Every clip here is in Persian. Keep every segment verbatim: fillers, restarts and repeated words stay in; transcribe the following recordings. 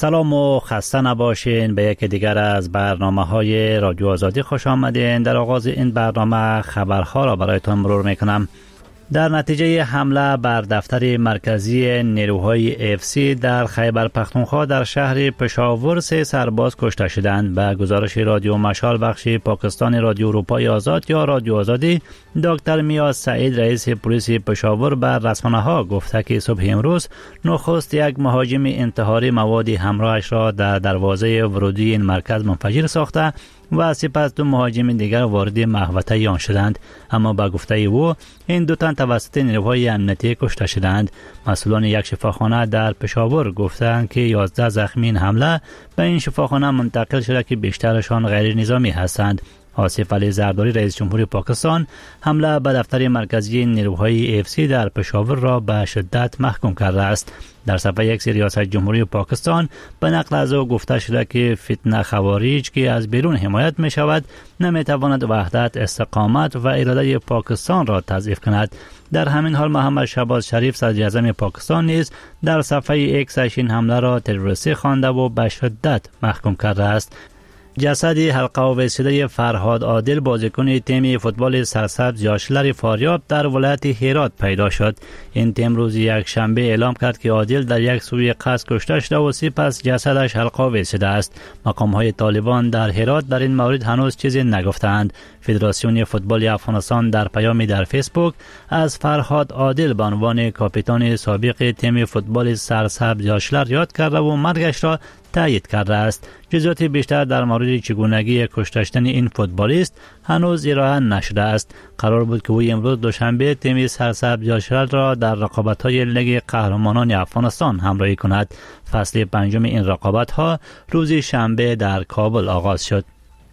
سلام و خسته نباشین. به یک دیگر از برنامه های رادیو آزادی خوش آمدین. در آغاز این برنامه خبرها را برایتان مرور میکنم. در نتیجه حمله بر دفتر مرکزی نیروهای اف سی در خیبر پختونخوا در شهر پشاور سه سرباز کشته شدند. به گزارش رادیو مشال بخش پاکستان رادیو اروپای آزاد یا رادیو آزادی، دکتر میاز سعید رئیس پلیس پشاور بر رسانه‌ها گفته که صبح امروز نخست یک مهاجم انتحاری موادی همراهش را در دروازه ورودی این مرکز منفجر ساخته و سپس دو مهاجم دیگر وارد محوطه آن شدند، اما با گفته او این دو تن توسط نیروهای امنیتی کشته شدند. مسئولان یک شفاخانه در پشاور گفتند که یازده زخمی این حمله به این شفاخانه منتقل شده که بیشترشان غیر نظامی هستند. آصف علی زرداری رئیس جمهوری پاکستان حمله به دفتر مرکزی نیروهای اف سی در پشاور را به شدت محکوم کرده است. در صفحه یک ریاست جمهوری پاکستان به نقل از او گفته شده که فتنه خوارج که از بیرون حمایت می شود نمی تواند وحدت، استقامت و اراده پاکستان را تضعیف کند. در همین حال محمد شهباز شریف صدر اعظم پاکستان نیز در صفحه اکسش این حمله را تروریستی خوانده و به شدت محکوم کرده است. جسد حلقه آویسیده فرهاد عادل بازیکن تیم فوتبال سرسبز یاشلر فاریاب در ولایت هرات پیدا شد. این تیم روز یک شنبه اعلام کرد که عادل در یک سوی قصد کشته شده و سپس جسدش حلقه آویسیده است. مقام‌های طالبان در هرات در این مورد هنوز چیزی نگفتند. فدراسیون فوتبال افغانستان در پیامی در فیسبوک از فرهاد عادل به عنوان کاپیتان سابق تیم فوتبال سرسبز یاشلر یاد کرده و مرگش را تایید کرده است. جزئیات بیشتر در مورد چگونگی کشته شدن این فوتبالیست هنوز ارائه نشده است. قرار بود که او امروز دوشنبه تیم سرسبز یاشلر را در رقابت‌های لیگ قهرمانان افغانستان همراهی کند. فصل پنجم این رقابت‌ها روز شنبه در کابل آغاز شد.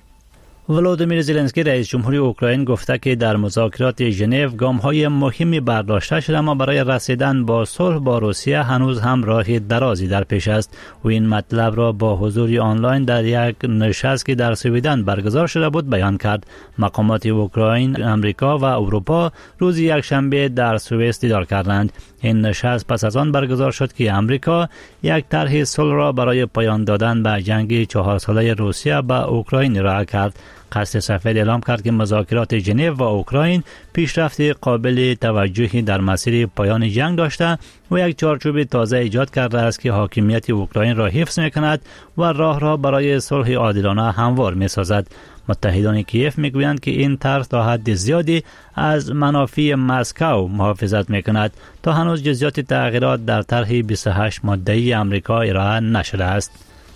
ولودیمیر زلنسکی رئیس جمهوری اوکراین گفته که در مذاکرات ژنو گام‌های مهمی برداشته شده، اما برای رسیدن با صلح با روسیه هنوز هم راه درازی در پیش است. و این مطلب را با حضور آنلاین در یک نشست که در سویدن برگزار شده بود بیان کرد. مقامات اوکراین، امریکا و اروپا روز یک شنبه در سوئیس دیدار کردند. این نشست پس از آن برگزار شد که امریکا یک طرح صلح را برای پایان دادن به جنگ چهار ساله روسیه با اوکراین ارائه کرد. قصد سفید اعلام کرد که مذاکرات ژنو و اوکراین پیشرفت قابل توجهی در مسیر پایان جنگ داشته و یک چارچوب تازه ایجاد کرده است که حاکمیت اوکراین را حفظ می‌کند و راه را برای صلح عادلانه هموار می‌سازد. متحدان کیف میگویند که این طرح تا حد زیادی از منافع مسکو محافظت می‌کند. تا هنوز جزئیات تغییرات در طرح بیست و هشت ماده‌ای آمریکا ارائه نشده است.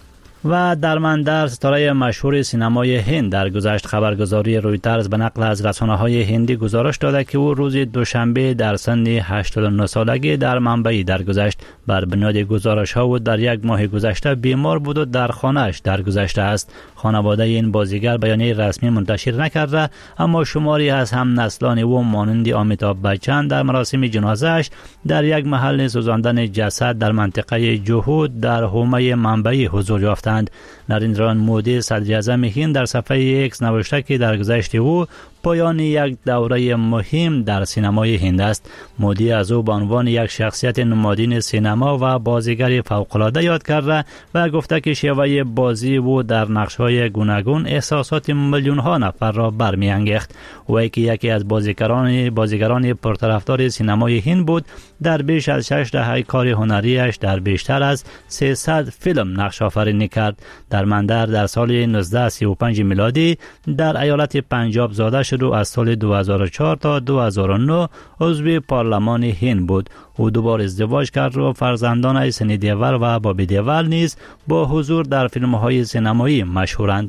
و درمندر ستاره مشهور سینمای هند در گذشت خبرگزاری رویترز به نقل از رسانه‌های هندی گزارش داده که او روز دوشنبه در سن هشتاد و نه سالگی در منبعی درگذشت. بر بنیاد گزارش‌ها او در یک ماه گذشته بیمار بود و در خانه‌اش درگذشته است. خانواده این بازیگر بیانیه رسمی منتشر نکرده، اما شماری از هم نسلان او مانند امیتاب بچن در مراسم جنازه‌اش در یک محل سوزاندن جسد در منطقه جوهود در حومه منبعی حضور یافتند. نریندرا مودی صدر اعظم هند در صفحه ایکس نوشته که در گذشت او پایان یک دوره مهم در سینمای هند است. مودی از او به عنوان یک شخصیت نمادین سینما و بازیگر فوق‌العاده یاد کرده و گفته که شیوه بازی او در نقش‌های گوناگون احساسات میلیون‌ها نفر را برمی‌انگیخت. او که یکی از بازیگران بازیگران پرطرفدار سینمای هند بود، در بیش از شش دهه کار هنریش در بیشتر از سیصد فیلم نقش آفرینی کرد. درمندر در سال نوزده سی و پنج میلادی در ایالت پنجاب زاده شد و از سال دو هزار و چهار تا دو هزار و نه عضو پارلمان هند بود. او دوبار ازدواج کرد و فرزندان سنی دیول و بابی دیول نیز با حضور در فیلم‌های سینمایی مشهورند.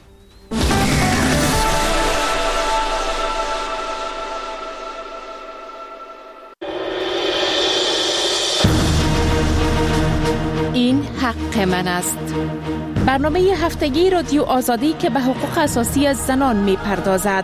این حق من است. برنامه هفتگی رادیو آزادی که به حقوق اساسی زنان می پردازد.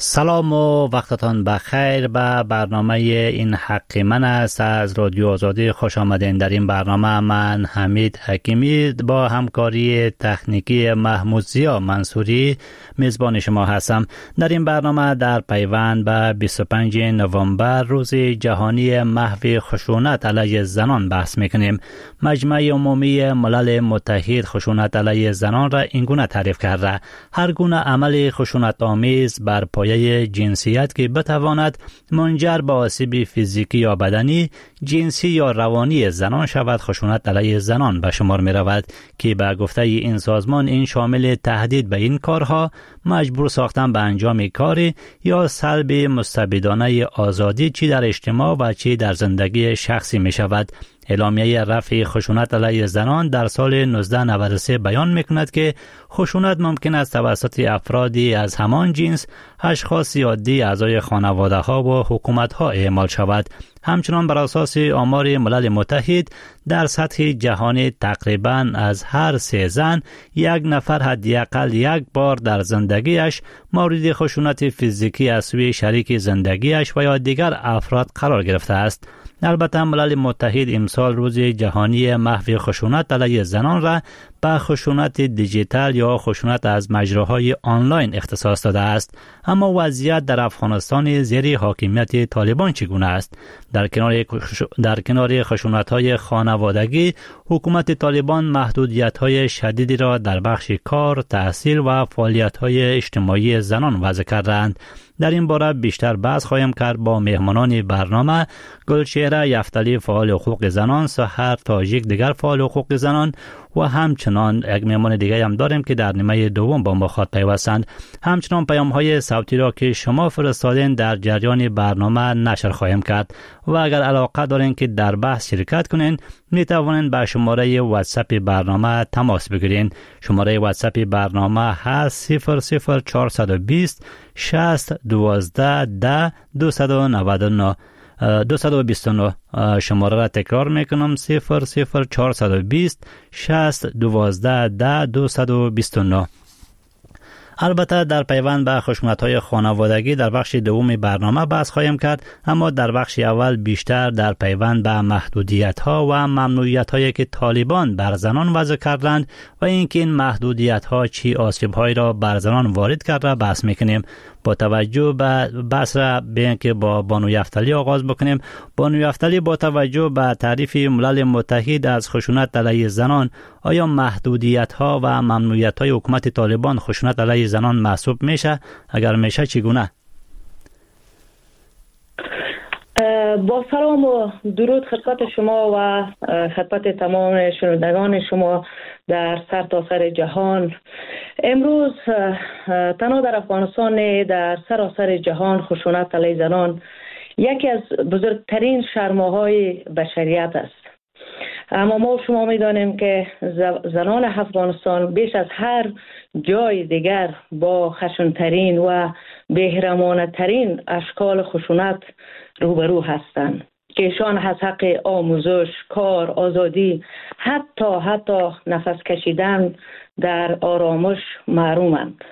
سلام و وقتتان بخیر. به برنامه این حق من است از رادیو آزادی خوش آمدین. در این برنامه من حمید حکیمی با همکاری تکنیکی محمود زیا منصوری میزبان شما هستم. در این برنامه در پیوند به بیست و پنجم نوامبر روز جهانی محو خشونت علیه زنان بحث میکنیم. مجمع عمومی ملل متحد خشونت علیه زنان را اینگونه تعریف کرده: هر گونه عمل خشونت آمیز بر پایه جنسیت که بتواند منجر به آسیب فیزیکی یا بدنی، جنسی یا روانی زنان شود خشونت علیه زنان به شمار می رود که به گفته این سازمان این شامل تهدید به این کارها، مجبور ساختن به انجام کاری یا سلب مستبدانه آزادی چی در اجتماع و چی در زندگی شخصی می شود. اعلامیه رفع خشونت علیه زنان در سال نوزده نود و سه بیان می‌کند که خشونت ممکن است توسط افرادی از همان جنس، اشخاص عادی، اعضای خانواده‌ها و حکومت‌ها اعمال شود. همچنان بر اساس آمار ملل متحد در سطح جهانی تقریباً از هر سه زن یک نفر حداقل یک بار در زندگیش مورد خشونت فیزیکی از سوی شریک زندگیش و یا دیگر افراد قرار گرفته است. البته ملل متحد امسال روز جهانی محو خشونت علیه زنان را به خشونت دیجیتال یا خشونت از مجراهای آنلاین اختصاص داده است. اما وضعیت در افغانستان زیر حاکمیت طالبان چگونه است؟ در کنار در کنار خشونت‌های خانوادگی، حکومت طالبان محدودیت‌های شدیدی را در بخش کار، تحصیل و فعالیت‌های اجتماعی زنان وضع کردند. در این باره بیشتر بحث خواهیم کرد با مهمانان برنامه: گلچهره یفتلی فعال حقوق زنان، سحر تاجیک دیگر فعال حقوق زنان و همچنان یک مهمان دیگه هم داریم که در نیمه دوم با ما خواهد پیوستند. همچنان پیام های صوتی را که شما فرستادین در جریان برنامه نشر خواهیم کرد و اگر علاقه دارین که در بحث شرکت کنین می توانین به شماره واتساپ برنامه تماس بگیرین. شماره واتساپ برنامه هست صفر صفر چهارصد و بیست شصت دوازده ده دویست و نود و نه دویست و بیست و نه. شماره را تکرار میکنم: صفر صفر چهارصد و بیست شصت دوازده ده دویست و بیست و نه. البته در پیوند به خشونت‌های خانوادگی در بخش دوم برنامه بحث خواهیم کرد، اما در بخش اول بیشتر در پیوند به محدودیت‌ها و ممنوعیت‌هایی که طالبان بر زنان وضع کردند و اینکه این محدودیت‌ها چی آسیب‌هایی را بر زنان وارد کرده بحث می‌کنیم. با توجه به بحث را به اینکه با بانو یفتلی آغاز بکنیم. بانو یفتلی، با توجه به تعریف ملل متحد از خشونت علیه زنان، آیا محدودیت‌ها و ممنوعیت‌های حکومت طالبان خشونت علیه زنان محسوب میشه؟ اگر میشه چگونه؟ با سلام و درود خدمت شما و خدمت تمام شنوندگان شما در سرتاسر جهان. امروز تنها در افغانستان، در سراسر جهان خشونت علیه زنان یکی از بزرگترین شرم‌های بشریت است. اما ما شما می‌دانیم که زنان افغانستان بیش از هر جای دیگر با خشن‌ترین و بهرمانه‌ترین اشکال خشونت روبرو هستند که ایشان از حق آموزش، کار، آزادی، حتی حتی نفس کشیدن در آرامش محرومند.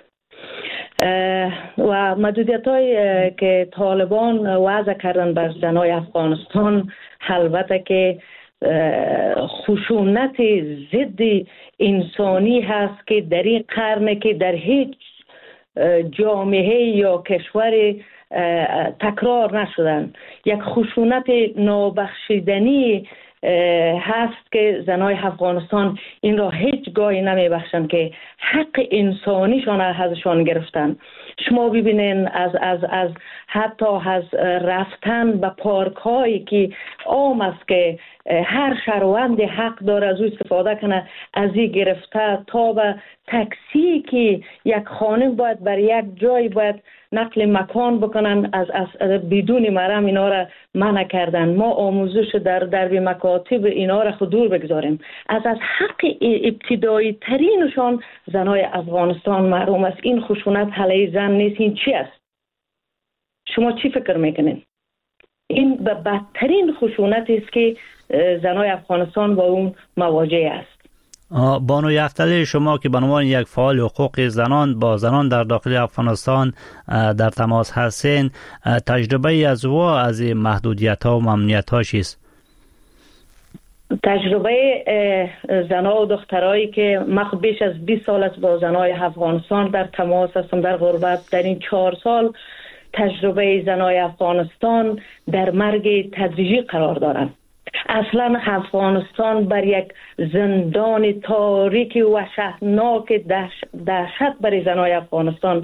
و محدودیت‌هایی که طالبان وضع کردن بر زنان افغانستان البته که خشونت ضد انسانی هست که در این قرن که در هیچ جامعه یا کشور تکرار نشدن. یک خشونت نابخشیدنی هست که زنای افغانستان این را هیچ گاهی نمیبخشند که حق انسانیشان ازشان گرفتن. شما ببینین از از از حتی از رفتن به پارک هایی که عام است که هر شهروند حق داره از او استفاده کنه، از این گرفته تا به تاکسی که یک خانم باید بر یک جای باید نقل مکان بکنن، از از بدون محرم اینا را منع کردن. ما آموزش در درب مکاتب اینا را خود دور بگذاریم. از از حق ابتدایی ترینشان زنای افغانستان محروم است. این خشونت علیه زن نیست. این چی است؟ شما چی فکر میکنین؟ این به بدترین خشونت است که زنای افغانستان با اون مواجه است. بانو یفتلی، شما که به عنوان یک فعال حقوق زنان با زنان در داخل افغانستان در تماس هستین، تجربه از او از محدودیت ها و ممنوعیت ها چیست؟ تجربه زنها و دخترایی که من خود بیش از بیست سال است با زنای افغانستان در تماس هستم در غربت. در این چهار سال تجربه زنای افغانستان در مرگ تدریجی قرار دارند. اصلا افغانستان بر یک زندان تاریک و وحشتناک دهشت برای زنای افغانستان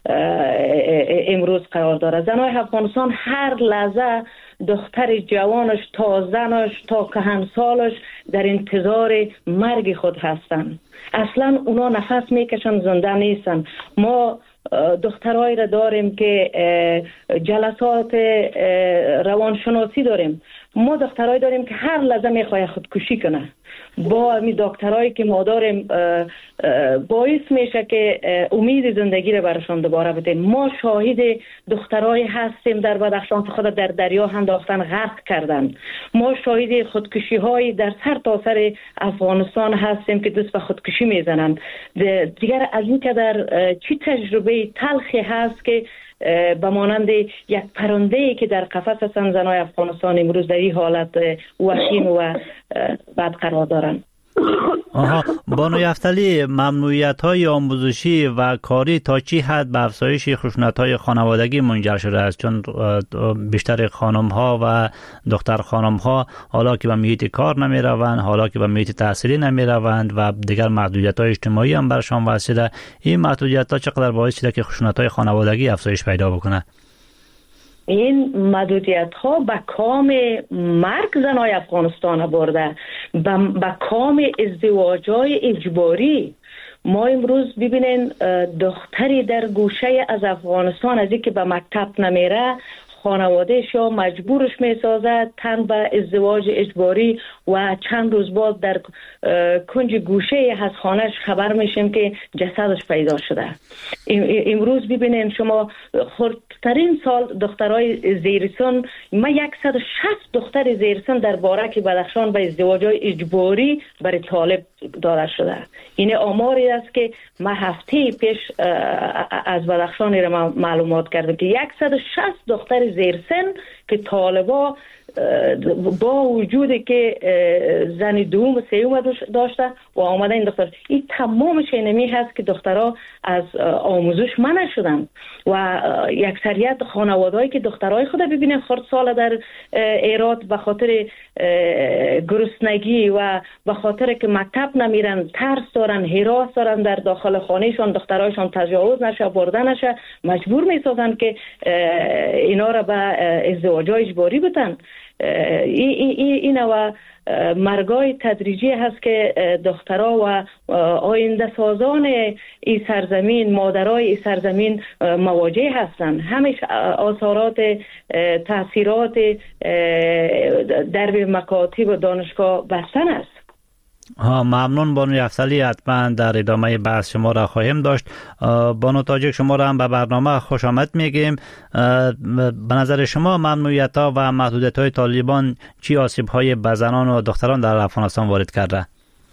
امروز قرار دارد. زنای افغانستان هر لحظه دختر جوانش تا زنش تا کهنسالش در انتظار مرگ خود هستند. اصلا اونا نفس میکشن، زنده نیستن. ما دخترایی را داریم که جلسات روانشناسی داریم. ما دخترایی داریم که هر لحظه میخواه خودکشی کنه. با می دکترایی که ما داریم باعث میشه که امید زندگی رو برشان دوباره بدیم. ما شاهد دخترایی هستیم در بدخشان که خود در دریا انداختن، غرق کردن. ما شاهد خودکشی های در سر تا سر افغانستان هستیم که دست به خودکشی میزنن. دیگر از این که در چی تجربه تلخی هست که به مانند یک پرنده که در قفس هستند زنای افغانستان امروز در این حالت وخیم و بد قرار دارند. آها، بانو یفتلی، ممنوعیت های آموزشی و کاری تا چی حد به افزایش خشونت های خانوادگی منجر شده است؟ چون بیشتر خانم ها و دختر خانم ها حالا که به محیط کار نمی روند، حالا که به محیط تحصیلی نمی روند و دیگر محدودیت های اجتماعی هم برشان واسطه، این محدودیت ها چقدر باعث شده که خشونت های خانوادگی افزایش پیدا بکنه؟ این محدودیت ها به کام مرگ زنای افغانستان برده، به کام ازدواج های اجباری. ما امروز ببینین دختری در گوشه از افغانستان از اینکه به مکتب نمیره، خانوادهش یا مجبورش میسازد تن به ازدواج اجباری و چند روز بعد در کنج گوشه از خانهش خبر میشیم که جسدش پیدا شده. امروز ببینین شما خردترین سال دخترای زیرسن، ما صد و شصت دختر زیرسن در بارک بدخشان به ازدواج اجباری برای طالب داده شده. این آماری است که ما هفته پیش از بدخشان را معلومات کردم که صد و شصت دختر زیرسن که طالبا با وجودی که زن دوم و سوم داشته و آمده این دختر، این تمامش اینمی هست که دخترها از آموزش منع شدن و یکسریت خانوادهایی که دخترای خود ببینن خردسال در ایراد به خاطر گرسنگی و به خاطر که مکتب نمیرن، ترس دارن، هراس دارن در داخل خانهشان، دخترایشان تجاوز نشه، برده نشه، مجبور میسازن که اینا را به ازدواج اجباری بدن. این و مرگای تدریجی هست که دخترها و آینده سازان این سرزمین، مادرای این سرزمین مواجه هستند. همیش آثارات تاثیرات درب مکاتب و دانشگاه بستن است. ها، ممنون بانو یفتلی. حتما در ادامه بحث شما را خواهیم داشت. بانو تاجک، شما را هم به برنامه خوش آمد میگیم. به نظر شما ممنوعیت ها و محدودیت های طالبان چی آسیب های به زنان و دختران در افغانستان وارد کرده؟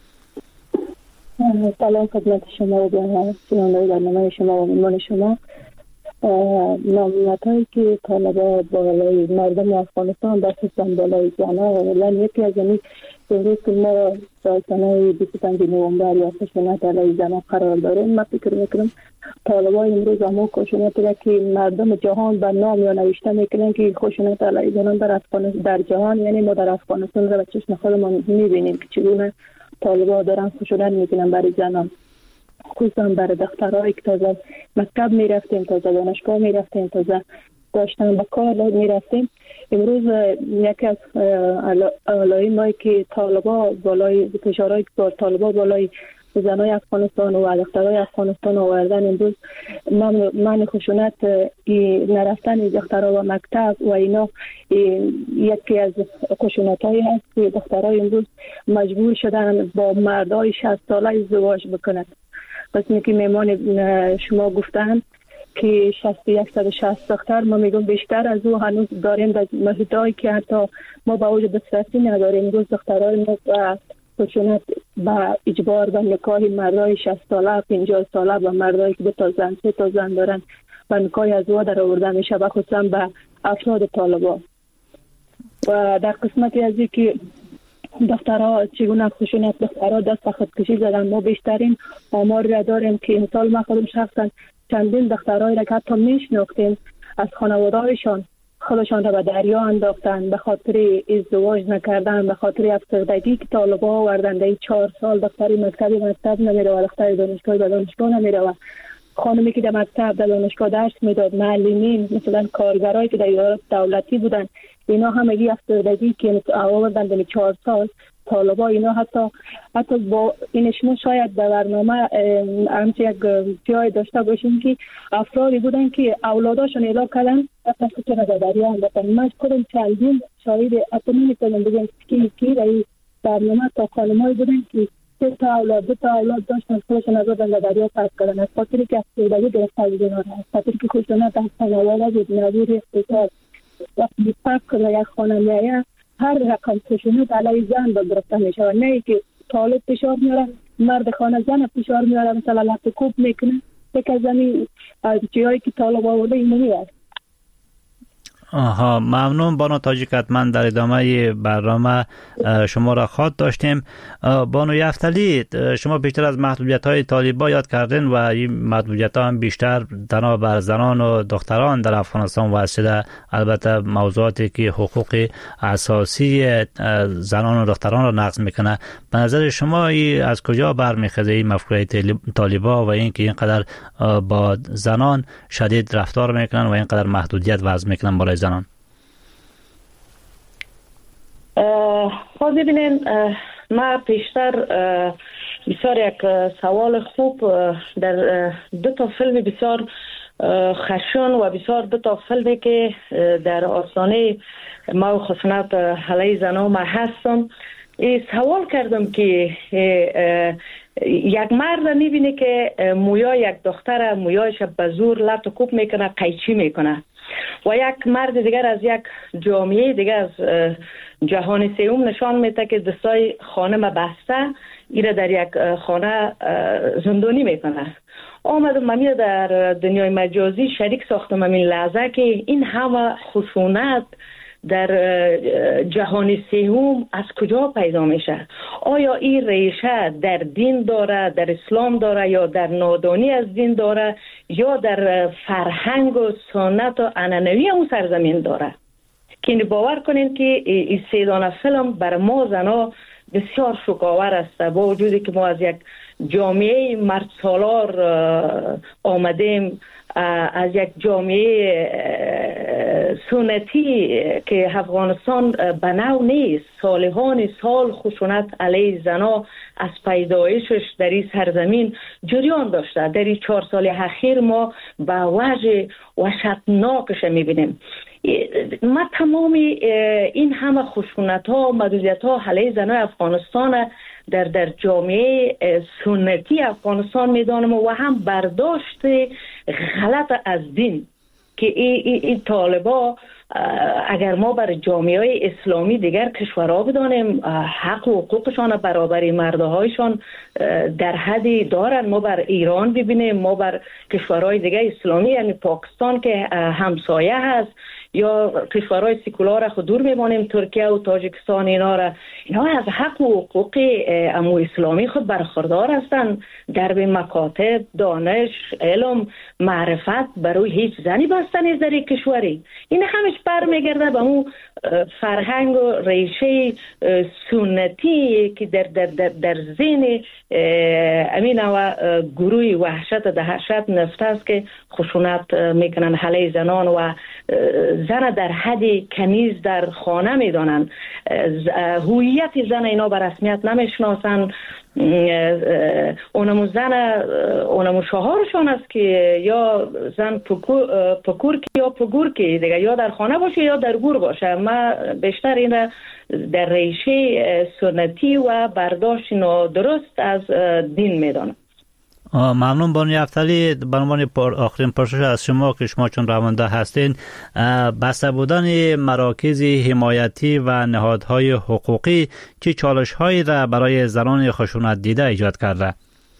سلام خدمت شما و شنوندگان برنامه شما و مهمان شما. ممنوعیت هایی که طالبان بالای مردم افغانستان دستشان بالای زنان، یعنی یکی از این امروز که ما سالانه بیست و پنج نوامبر یا خشونت علیه زنان قرار داریم، من فکر میکنم طالبان امروز همون خشونت را که مردم جهان به نام یا نوشته میکنن که خشونت علیه زنان در افغانستان در جهان، یعنی ما در افغانستان را به چشم خودمان میبینیم که چگونه طالبان دارن خشونت میکنن برای زنان، خصوصا برای دخترایی که تازه مکتب میرفتیم، تازه دانشگاه میرفتیم، تازه داشتن به کار میرفتیم. امروز یکی از علائمی که طالبا بالای فشارهای که طالبا بالای زنای افغانستان و دخترای افغانستان آوردن، امروز من من خشونت نرفتن دخترها و مکتب و اینا یکی از خشونت‌هایی هست که دخترای امروز مجبور شدن با مردای شصت ساله ازدواج بکنن. پس اینکه میمان شما گفتن که شصت و یک صد و شصت دختر، ما میگم بیشتر از او هنوز داریم در محیطایی که حتی ما با وجود دسترسی نداریم. امروز دخترای ما و خشونت با اجبار و نکاح مردای شصت ساله پنجاه ساله و مردایی که دو تا زن سه تا زن دارن و نکاح ازدواج در آورده میشه و خصوصا به افراد طالبان. و در قسمتی از که دخترها چگونه خشونت دخترها دست خودکشی زدن، ما بیشترین آمار را داریم که مثال ما خودم شخصا چندین دخترهایی را که حتی میشناختیم از خانواده‌هایشان خودشان را به دریا انداختن به خاطر ازدواج نکردن، به خاطر افسردگی که طالبان آوردن. در چهار سال دختری مکتب مکتب نمیره و دختری دانشگاه به دانشگاه نمیره و خانمی که در مکتب در دانشگاه درس میداد، معلمین مثلا کارگرایی که در ادارات دولتی بودن، اینا همگی افسردگی که آوردن در چهار سال طالبا. اینا حتی حتی با این شما شاید در برنامه همچه یک جای داشته باشیم که افرادی بودن که اولاداشون اعلام کردن اصلا که در دریا انداختن. من خودم چندین شاهد حتی نمیتونم بگم که کی در این برنامه تا خانمایی بودن که سه تا اولاد دو تا اولاد داشتن خودشون از در دریا پرت کردن از خاطری که افسردگی گرفته بودن، از خاطری که خشونت از خانواده بود، نبود اقتصاد. وقتی پاک کنه یک خانه میایه هر رقم خشونت علیه زن با گرفته میشه و نه که طالب فشار میاره مرد خانه زن فشار میاره مثلا لفت کوب میکنه یک از زمین جایی که طالب آورده اینو میاره. آها، ممنون بانو تاجیک. حتما در ادامه برنامه شما را خواهد داشتیم. بانو یفتلی، شما بیشتر از محدودیت های طالبان یاد کردین و این محدودیت ها هم بیشتر تنها بر زنان و دختران در افغانستان واسه البته موضوعاتی که حقوق اساسی زنان و دختران را نقض میکنه. به نظر شما این از کجا برمیخواد این مفکوره طالبان و اینکه اینقدر با زنان شدید رفتار میکنن و اینقدر محدودیت وضع میکنن برای زنان؟ خب ببینین، ما پیشتر بسیار یک سوال خوب در دو تا فیلم بسیار خشن و بسیار دو تا فیلمی که در آستانه ما و خشونت علیه زنان ما هستم سوال کردم که یک مرد میبینه که مویا یک دختر مویایش به زور لط و کوب میکنه، قیچی میکنه و یک مرد دیگر از یک جامعه دیگر از جهان سوم نشان میده که دستای خانم بسته ایره در یک خانه زندانی میکنه. آمدم من در دنیای مجازی شریک ساختم این لحظه که این همه خشونت در جهان سوم از کجا پیدا میشه؟ آیا این ریشه در دین داره، در اسلام داره، یا در نادانی از دین داره، یا در فرهنگ و سنت و عنعنوی اون سرزمین داره؟ که باور کنین که این سیدانه فیلم بر ما زنا بسیار شوکاور است، با وجودی که ما از یک جامعه مرد سالار آمدیم، از یک جامعه سنتی که افغانستان به نوع نیست. سالهان سال خشونت علیه زنا از پیدایشش در این سرزمین جریان داشته. در این چهار سال اخیر ما به وجه وحشتناکش میبینیم. ما تمام این همه خشونت ها و محدودیت ها علیه زنان افغانستان در در جامعه سنتی افغانستان میدانم و هم برداشت غلط از دین که این ای, ای طالبا اگر ما بر جامعه اسلامی دیگر کشورها بدانیم حق و حقوقشان برابری مردهایشان در حدی دارن، ما بر ایران ببینیم، ما بر کشورهای دیگر اسلامی یعنی پاکستان که همسایه هست یا کشورهای سکولار خود دور میمانیم، ترکیه و تاجیکستان، اینا را اینا از حق و حقوق امو اسلامی خود برخوردار هستند. در به مکاتب، دانش، علم، معرفت برای هیچ زنی بسته نیست در یک کشوری. این همش برمیگرده به اون فرهنگ و ریشه سنتی که در در در, در ذهن امین و گروه وحشت دهشت نفته است که خشونت میکنن علیه زنان و زن در حد کنیز در خانه میدانن. هویت زن اینا به رسمیت نمیشناسن. اونمو زن اونمو شوهرشون است که یا زن پکور, پکور کی یا پگور کی دیگه، یا در خانه باشه یا در گور باشه. ما بیشتر این در ریشه سنتی و برداشت نادرست از دین میدانم. ممنون بانوی افتالی. به عنوان آخرین پرسش از شما که شما چون رونده هستین، بسته بودن مراکز حمایتی و نهادهای حقوقی چه چالش‌هایی را برای زنان خشونت دیده ایجاد کرده؟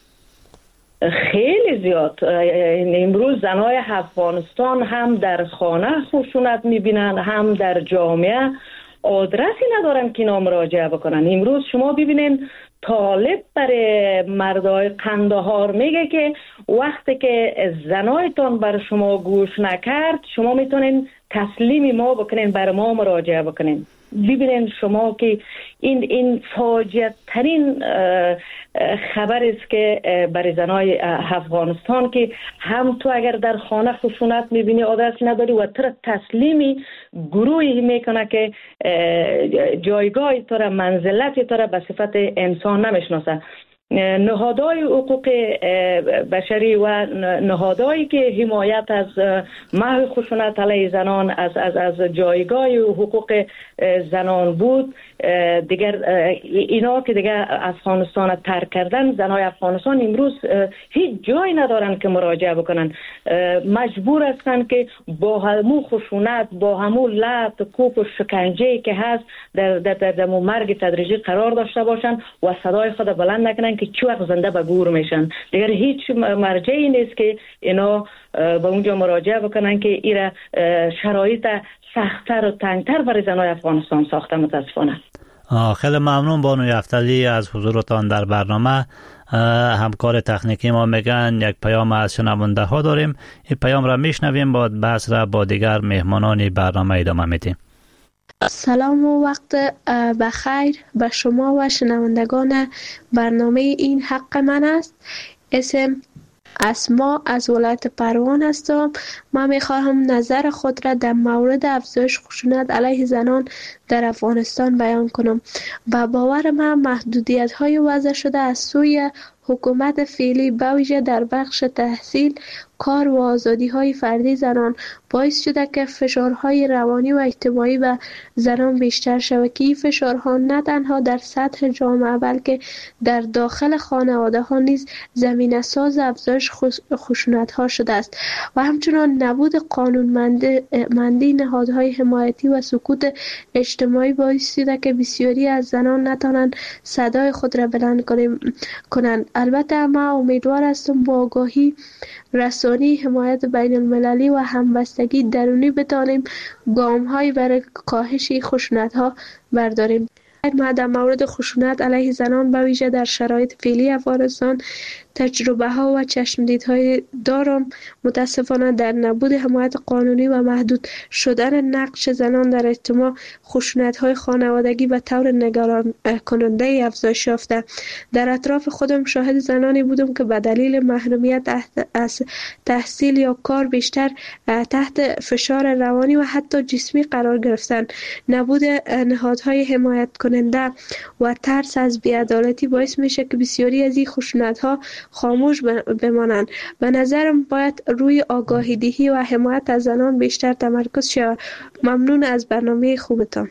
خیلی زیاد. امروز زنای افغانستان هم در خانه خشونت میبینن، هم در جامعه آدرسی ندارن که اینا مراجعه بکنن. امروز شما ببینین طالب برای مردای قندهار میگه که وقتی که زنایتان بر شما گوش نکرد شما میتونین تسلیم ما بکنین، بر ما مراجعه بکنین. ببینین شما که این این فاجعه ترین خبر است که برای زنای افغانستان که هم تو اگر در خانه خشونت میبینی آدرسی نداری و تو تسلیمی گروهی میکنه که جایگاه تو را، منزلت تو را به صفت انسان نمیشناسه. نهادهای حقوق بشری و نهادهایی که حمایت از محو خشونت علیه زنان از از از جایگاه حقوق زنان بود، دیگر اینا که دیگر افغانستان ترک کردن، زنای افغانستان امروز هیچ جای ندارن که مراجعه بکنن. مجبور هستن که با همو خشونت، با همو لعب، کوب و شکنجه که هست در در, در, در مرگ تدریجی قرار داشته باشن و صدای خود بلند نکنن که چه وقت زنده به گور میشن. دیگر هیچ مرجعی نیست که اینا به اونجا مراجعه بکنن که ایرا شرایط سخت‌تر و تنگ‌تر برای زنای افغانستان ساخته. متاسفانه. خیلی ممنون بانوی افتالی از حضورتان در برنامه. همکار تکنیکی ما میگن یک پیام از شنونده ها داریم، این پیام را میشنویم، بعد بحث را با دیگر مهمانان برنامه ادامه میدیم. سلام و وقت بخیر به شما و شنوندگان برنامه این حق من است. اسم اسما از ولایت پروان هستم. من میخواهم نظر خود را در مورد افزایش خشونت علیه زنان در افغانستان بیان کنم. با باور من محدودیت های وضع شده از سوی حکومت فعلی به ویژه در بخش تحصیل، کار و آزادی های فردی زنان باعث شده که فشارهای روانی و اجتماعی به زنان بیشتر شود که این فشارها نه تنها در سطح جامعه بلکه در داخل خانواده ها نیز زمینه ساز افزایش خشونت ها شده است و همچنان نبود قانونمندی نهادهای حمایتی و سکوت اجتماعی باعث شده که بسیاری از زنان نتوانند صدای خود را بلند کنند. البته ما امیدوار هستم با آگاهی رسانی، حمایت بین المللی و همبستگی درونی بتانیم گام‌هایی برای کاهش خشونت ها برداریم. ما در مورد خشونت علیه زنان به ویژه در شرایط فعلی افغانستان تجربه ها و چشمدیدهای دارم. متاسفانه در نبود حمایت قانونی و محدود شدن نقش زنان در اجتماع، خشونت های خانوادگی به طور نگران کننده افزایش یافته. در اطراف خودم شاهد زنانی بودم که به دلیل محرومیت از تحصیل یا کار بیشتر تحت فشار روانی و حتی جسمی قرار گرفتند. نبود نهادهای حمایت کننده و ترس از بی‌عدالتی باعث میشه که بسیاری از این خشونت ها خاموش بمانند. به نظرم باید روی آگاهی دهی و حمایت از زنان بیشتر تمرکز شود. ممنون از برنامه خوبتان.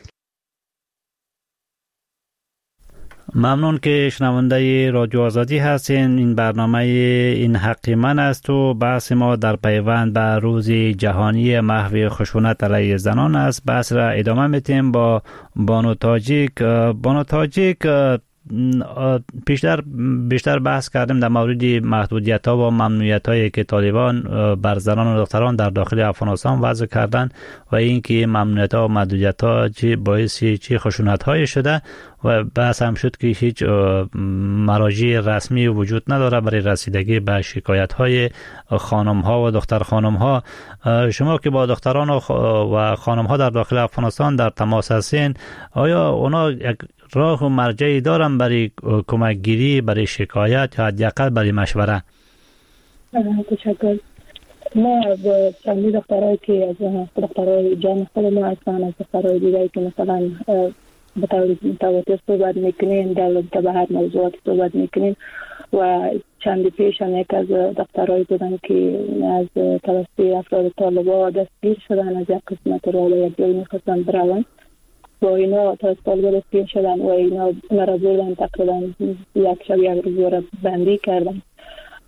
ممنون که شنونده رادیو آزادی هستین. این برنامه این حق من است و بحث ما در پیوند به روز جهانی محو خشونت علیه زنان است. بحث را ادامه میتیم با بانو تاجیک. بانو تاجیک، بیشتر بیشتر بحث کردیم در مورد محدودیت ها و ممنوعیت هایی که طالبان بر زنان و دختران در داخل افغانستان وضع کردن و اینکه ممنوعیت ها و محدودیت ها چی باعث چی خشونت های شده و بحث هم شد که هیچ مراجع رسمی وجود نداره برای رسیدگی به شکایت های خانم ها و دختر خانم ها. شما که با دختران و خانم ها در داخل افغانستان در تماس هستین، آیا اونا یک راه و مرجعی دارن برای کمک گیری، برای شکایت یا حداقل برای مشوره؟ تشکر. ما با چندی دخترهایی که از دخترهای جان خود ما هستن، از دخترهای دیگری که مثلا به طور متواتر صحبت میکنیم، در رابطه به هر موضوعات صحبت میکنیم و چندی پیش هم یک از دخترهایی بودن که از توسط افراد طالبا دستگیر شدن، از یک قسمت را به یک جایی میخواستن بروند و اینا توسط طالبا دستگیر شدن و اینا را بردن، تقریبا یک شب یک روز را بندی کردن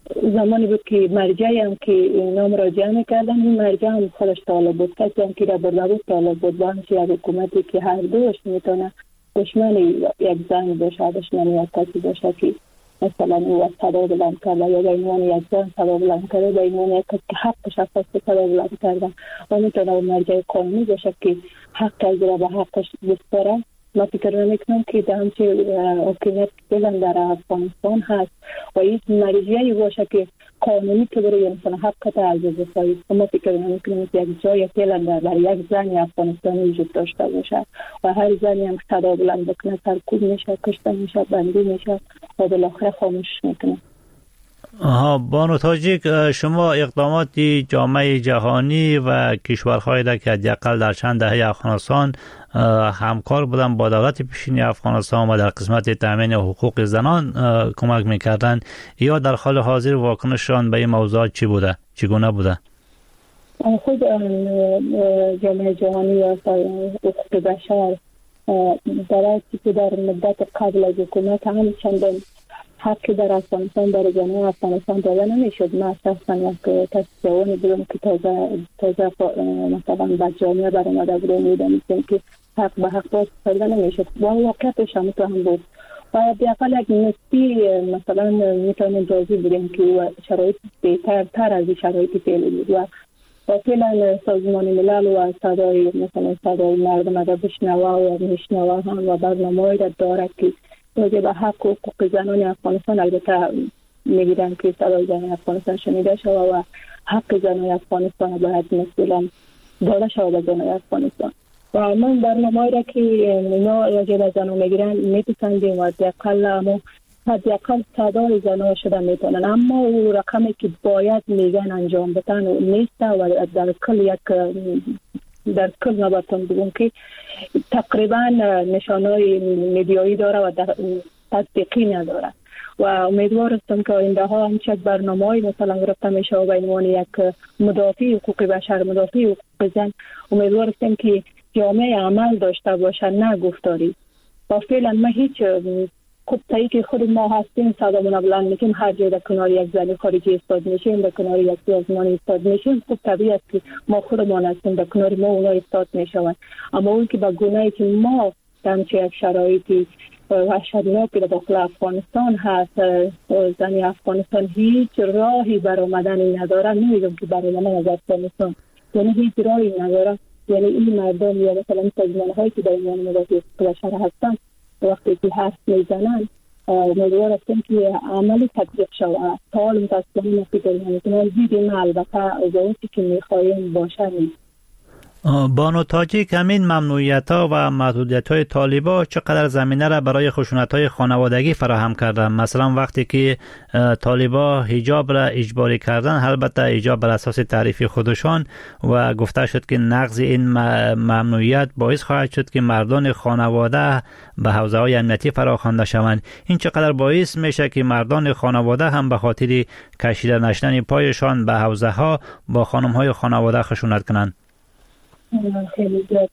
زمانی بود که مرجعی هم که اینا مراجعه میکردن، این مرجع هم خودش طالب بود، کسی هم که را برده بود طالب بود. با همچه یک حکومتی که هر دوش میتونه دشمن یک زن باشه، دشمن یک کسی باشه که مثلا او از صدا بلند کرده یا به عنوان یک زن صدا بلند کرده، به عنوان یک کسی که حقش اساس صدا بلند کرده و میتونه مرجع قانونی باشه که حق از را به حقش بسپاره. ما فکر نمیکنم که در همچه حکومت بلند در افغانستان هست و این مرجعی باشه که قانونی که برای مثلا حق تعزیز بسازید. ما فکر نمیکنم که یک جای بلند در یک زن افغانستانی وجود داشته باشه و هر زنی هم صدا بلند بکنه سرکوب میشه، کشته میشه، بندی میشه و بالاخره خاموش میکنه. آها، بانو تاجیک، شما اقدامات جامعه جهانی و کشورهای را که حداقل در چند دهه افغانستان همکار بودن با دولت پیشین افغانستان و در قسمت تامین حقوق زنان کمک میکردن، یا در حال حاضر واکنششان به این موضوع چی بوده، چگونه بوده؟ خود جامعه جهانی یا حقوق بشر در که در مدت قبل از حکومت هم چندان حقی در افغانستان برای جامعه افغانستان داده نمیشد. من شخصا یک کسی جوانی بودم که تازه تازه مثلا به جامعه برآمده بودم، میدونم که حق به حق باز کرده نمیشد و واقعیتش هم تو هم بود و حداقل یک نسبی مثلا میتونیم راضی بودیم که شرایط بهتر تر از شرایط فعلی بود و و فعلا سازمان ملل و صدای مثلا صدای مردم را بشنوه و میشنوه هم و برنامه‌ای را داره که راجع به حق و حقوق زنان افغانستان البته میگیدن که صدای زنان افغانستان شنیده شود و حق زنان افغانستان باید مثلا داده شود به زنان افغانستان. و من برنامه‌ای را که اینا راجع به زنان میگیرن میپسندیم و حداقل اما حداقل صدای زنان شده میتونن، اما او رقمی که باید میگن انجام بدن نیست و در کل یک در کل نباتون بگم که تقریبا نشانهای میدیایی داره و تطبیقی نداره و امیدوار هستم که آینده ها همچه برنامه‌ای مثلا گرفته میشه و به عنوان یک مدافع حقوق بشر، مدافع حقوق زن، امیدوار هستم که جامعه عمل داشته باشه نه گفتاری. و فعلا ما هیچ خود تایی که خود ما هستیم صدامون بلند میکنیم، هر جای در کنار یک زن خارجی استاد میشیم، در کنار یک سازمان استاد میشیم، خب طبیعی است که ما خودمان هستیم در کنار ما اونا استاد میشوند. اما اون که به گونه‌ای که ما در یک شرایطی وحشتناکی در داخل افغانستان هست، زن افغانستان هیچ راهی بر آمدن نداره، نمیدونم که برای من از افغانستان یعنی هیچ راهی نداره. یعنی این مردم یا مثلا سازمان هایی که در ایمان مدافع حقوق بشر هستن وقتی که حرف میزنن امیدوار هستم که عملی تطبیق شود. تا حال متاسفانه ما فکر نمی‌کنم دیدیم، البته از اون که میخواهیم باشه نیست. بانو تاجیک، همین ممنوعیت‌ها و محدودیت‌های طالبان چقدر زمینه را برای خشونت‌های خانوادگی فراهم کردن؟ مثلا وقتی که طالبان حجاب را اجباری کردن، البته حجاب بر اساس تعریف خودشان، و گفته شد که نقض این ممنوعیت باعث خواهد شد که مردان خانواده به حوزه‌های امنیتی فراخوانده شوند. این چقدر باعث میشه که مردان خانواده هم به خاطر کشیده نشدن پایشان به حوزه‌ها با خانم‌های خانواده خشونت کنند؟ خیلی زیاد.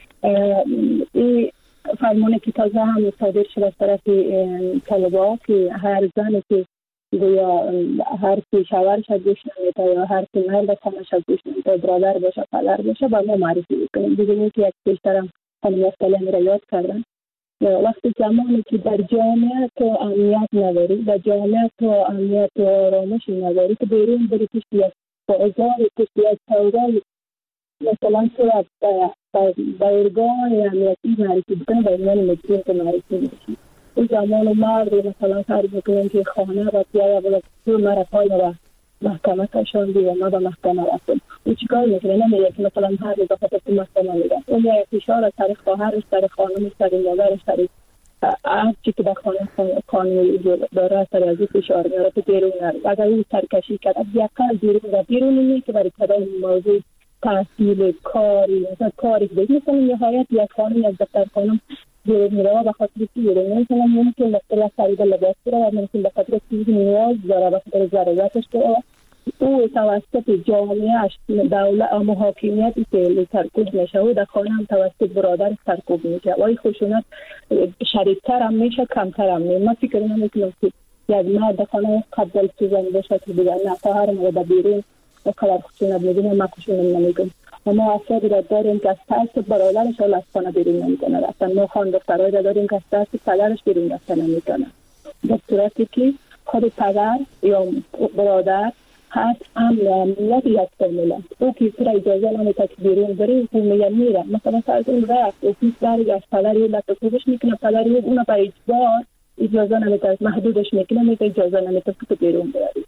این فرمانی که تازه هم صادر شده از طرف طالبان که هر زنی که گویا هر کی شوهرش از گوش نمیده یا هر کی مرد خانش از گوش نمیده، برادر باشه پدر باشه، با ما معرفی کنیم. دیگه که یک پیشترم خانم افتاله را یاد کردن وقتی زمانی که در جامعه تو امنیت نداری، در جامعه تو امنیت و آرامشی نداری، که بیرون بری کشتی از بازار کشتی از سودای مثلا تو را با ارگان امنیتی معرفی بکنه، با ارگان مجبور که معرفی بکنه. این زمان مرد مثلا فرض بکنیم که خانه را بیایه بلا تو مرا پای را محکمه کشاندی و ما به محکمه رفتم، او چیکار میکنه؟ نمیگه که مثلا هر روز بخاطر تو محکمه میگه، اون یا فشار از سر خواهرش، سر خانمش، سر مادرش، سر هر چی که در خانه قانونی داره از سر از این فشار میاره تو بیرون نره. اگر او سرکشی کرد یکل بیرون و بیرون نمی که برای کدام موضوع تحصیل کاری مثلا کاری بگید مثلا نهایت یک خانم از دفتر خانم بیرون میره و بخاطر چی بیرون مثلا ممکن بخاطر خرید لباس رو و ممکن بخاطر چیزی نیاز داره، بخاطر ضرورتش داره، او توسط جامعهش دولت و حاکمیت فعلی سرکوب میشه و در خانه هم توسط برادر سرکوب میشه و این خشونت شدیدتر هم میشه، کمتر هم میشه. من فکر نمیکنم که یک مرد خانه قبل سوزن باشه که دیگر نه تا هر موقع بیرون و کلر خشونت ببینه ما خشونت نمیگم. ما افرادی را داریم که از ترس برادرش از خانه بیرون نمیکنه رفتن. ما خان دخترایی را داریم که از ترس پدرش بیرون رفتن نمیکنه. در صورتی که خود پدر یا برادر هست امن و امنیت یک ملت. او که تو را اجازه نمیده که بیرون بری او میگه میره. مثلا فرض اون رفت او پیش برگ از پدر یه لطفش میکنه، پدر او اون با اجبار اجازه نمیده، محدودش میکنه، میگه اجازه نمیده که بیرون بری.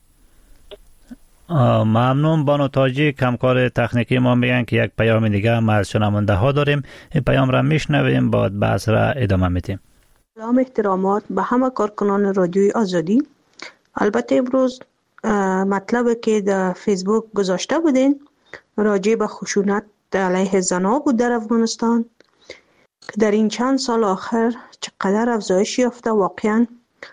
ممنون بانو تاجی. کمکار تکنیکی ما میگن که یک پیام دیگه ما از شنونده ها داریم. این پیام را میشنویم، بعد بحث را ادامه میدیم. سلام احترامات به همه کارکنان رادیوی آزادی. البته امروز مطلبی که در فیسبوک گذاشته بودین راجع به خشونت علیه زنها بود در افغانستان که در این چند سال آخر چقدر افزایش یافته. واقعا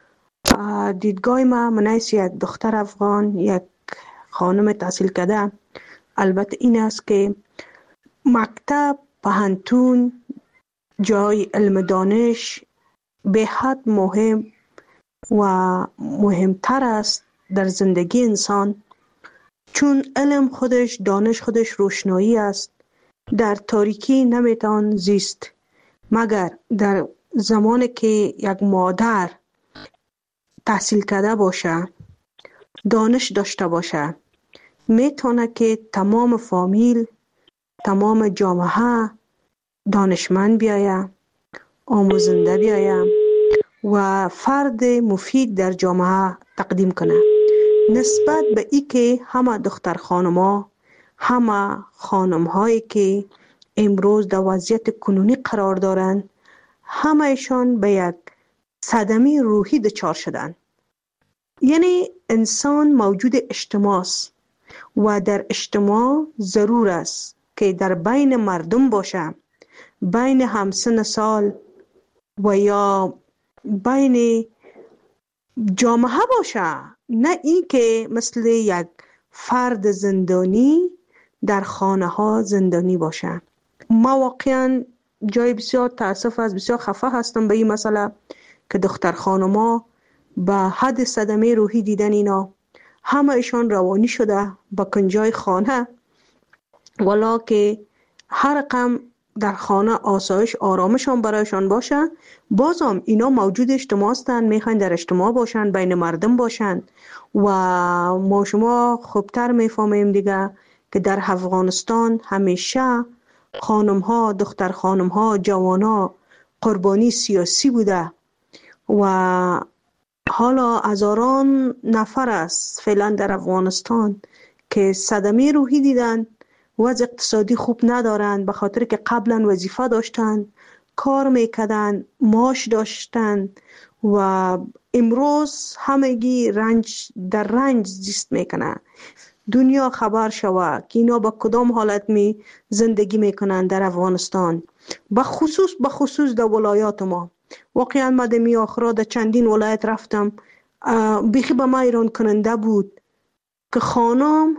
دیدگاه ما منیس یک دختر افغان، یک خانم تحصیل کرده، البته این است که مکتب، پهنتون، جای علم دانش به حد مهم و مهمتر است در زندگی انسان، چون علم خودش، دانش خودش روشنایی است. در تاریکی نمیتوان زیست مگر در زمانی که یک مادر تحصیل کرده باشه، دانش داشته باشه، میتونه که تمام فامیل، تمام جامعه دانشمند بیایه، آموزنده بیایه و فرد مفید در جامعه تقدیم کنه. نسبت به ای که همه دختر خانم‌ها، همه خانم‌هایی که امروز در وضعیت کنونی قرار دارند، همه‌شان به یک صدمه روحی دچار شدند. یعنی انسان موجود اجتماع است و در اجتماع ضرور است که در بین مردم باشه، بین همسن سال و یا بین جامعه باشه، نه این که مثل یک فرد زندانی در خانه ها زندانی باشه. ما واقعا جای بسیار تاسف است، بسیار خفه هستم به این مسئله که دختر خانما به حد صدمه روحی دیدن اینا، همه ایشان روانی شده با کنجای خانه، ولا که هر رقم در خانه آسایش آرامشان برایشان باشه، بازم اینا موجود اجتماع هستند، میخواین در اجتماع باشن، بین مردم باشن. و ما شما خوبتر میفهمیم دیگه که در افغانستان همیشه خانم ها، دختر خانم ها، جوان ها قربانی سیاسی بوده و حالا هزاران نفر است فعلا در افغانستان که صدمه روحی دیدن، وضع اقتصادی خوب ندارن، به خاطر که قبلا وظیفه داشتن، کار میکردن، معاش داشتن و امروز همگی رنج در رنج زیست میکنن. دنیا خبر شوه که اینا با کدام حالت می زندگی میکنن در افغانستان، به خصوص به خصوص در ولایات ما. واقعا ما دمی آخرا در چندین ولایت رفتم، بیخی به ما ایران کننده بود که خانم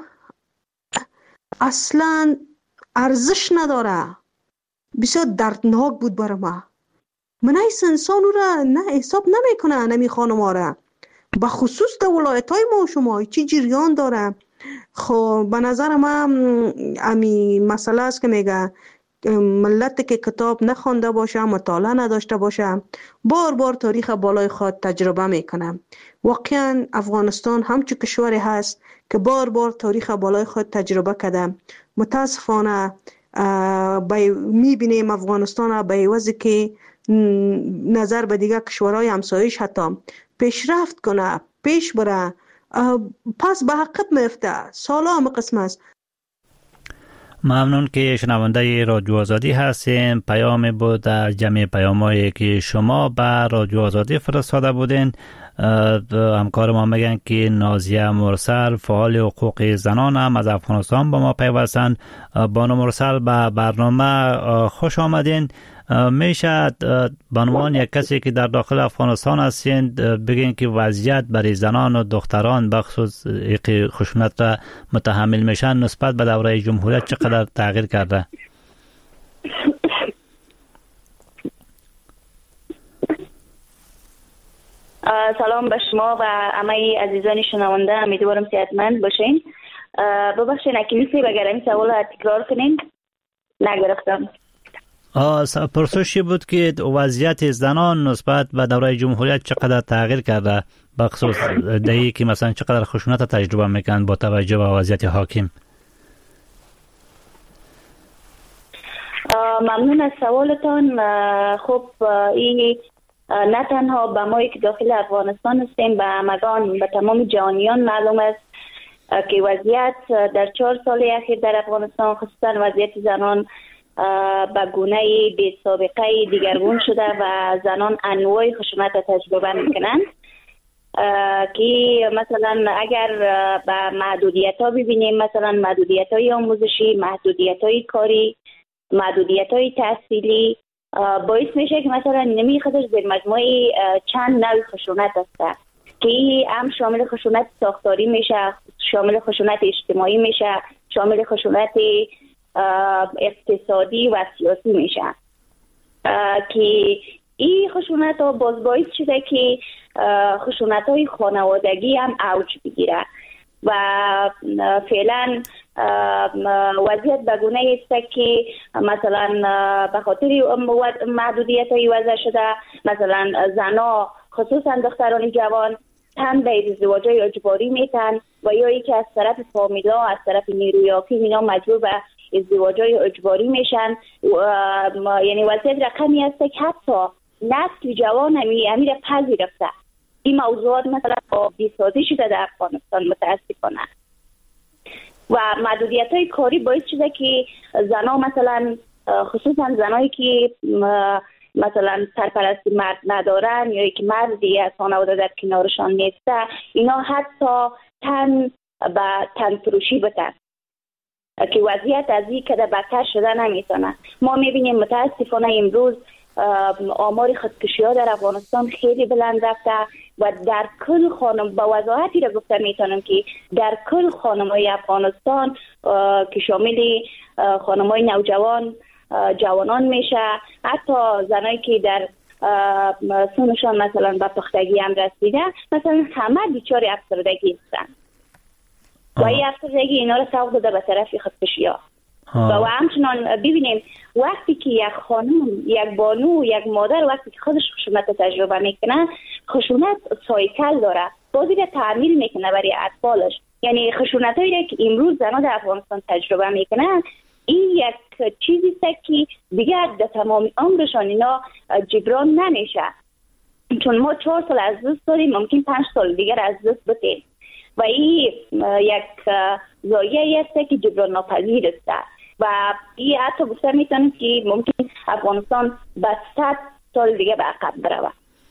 اصلا ارزش نداره. بسیار دردناک بود برای ما. من ایس انسان را نه حساب نمی کنه نمی خانم ها را، به خصوص در ولایت های ما شما چی جریان داره. خب به نظر من امی مسئله است که میگه ملت که کتاب نخوانده باشه، مطالعه نداشته باشه، بار بار تاریخ بالای خود تجربه میکنه. واقعا افغانستان همچون کشوری هست که بار بار تاریخ بالای خود تجربه کرده. متاسفانه میبینیم افغانستان به عوضی که نظر به دیگه کشورهای همسایش حتی پیشرفت کنه، پیش بره، پس به عقب میفته. سالا هم قسم است. ممنون که شنونده رادیو آزادی هستین. پیام بود در جمع پیامایی که شما به رادیو آزادی فرستاده بودین. همکار ما میگن که نازیه مرسل فعال حقوق زنان هم از افغانستان با ما پیوستن. بانو مرسل به برنامه خوش آمدین. میشه به عنوان یک کسی که در داخل افغانستان هستین بگین که وضعیت برای زنان و دختران بخصوص خشونت را متحمل میشن نسبت به دوره جمهوریت چقدر تغییر کرده؟ سلام به شما و همه عزیزان شنونده، امیدوارم صحتمند باشین. ببخشید اکلیسی بگر این سوال را تکرار کنین، نگرفتم. پرسشی بود که وضعیت زنان نسبت به دوره جمهوریت چقدر تغییر کرده، بخصوص دهی که مثلا چقدر خشونت تجربه میکنن با توجه به وضعیت حاکم. ممنون از سوالتان. خب این نه تنها به ما که داخل افغانستان هستیم، به همگان، به تمام جهانیان معلوم است که وضعیت در چهار سال اخیر در افغانستان، خصوصا وضعیت زنان، به گونه بی سابقه دیگرگون شده و زنان انواع خشونت تجربه میکنند که مثلا اگر به محدودیت ها ببینیم، مثلا محدودیت های آموزشی، محدودیت های کاری، محدودیت های تحصیلی، باعث میشه که مثلا نمیخوادش در مجموعه چند نوع خشونت است که هم شامل خشونت ساختاری میشه، شامل خشونت اجتماعی میشه، شامل خشونت اقتصادی و سیاسی میشه که این خشونت ها باز باعث شده که خشونت های خانوادگی هم اوج بگیره و فعلا وضعیت بگونه است که مثلا به خاطر محدودیت های وضع شده، مثلا زنا خصوصا دختران جوان تن به ازدواج های اجباری میتن و یا ای که از طرف فامیلا، از طرف نیروی حاکم اینا مجبور به ازدواج های اجباری میشن. یعنی وضعیت رقمی است که حتی نسل جوان امیر پذیرفته این موضوعات مثلا عادی سازی شده در افغانستان متاسفانه و محدودیت های کاری باعث شده که زنها مثلا خصوصا زنایی که مثلا سرپرستی مرد ندارن یا که مردی از خانواده در کنارشان نیسته، اینا حتی تن به تن فروشی بتن که وضعیت از این که بدتر شده نمیتونه. ما میبینیم متاسفانه امروز آمار خودکشی ها در افغانستان خیلی بلند رفته و در کل خانم با وضاحتی را گفته میتونم که در کل خانم های افغانستان که شامل خانم های نوجوان، جوانان میشه، حتی زنایی که در سنشان مثلا به پختگی هم رسیده، مثلا همه بیچاره افسردگی هستن و این افسردگی اینا را سوق داده به طرف خودکشی ها. و همچنان ببینیم وقتی که یک خانم، یک بانو، یک مادر وقتی که خودش خشونت تجربه میکنه، خشونت سایکل داره، بازی را تعمیل میکنه برای اطفالش. یعنی خشونت هایی که امروز زنها در افغانستان تجربه میکنن، این یک چیزی است که دیگر در تمام عمرشان اینا جبران نمیشه، چون ما چهار سال از دست داریم، ممکن پنج سال دیگر از دست بدیم و این یک ضایعه است که جبران ناپذیر است و این حتی گفته میتونم که ممکن افغانستان به صد سال دیگه به عقب بروه.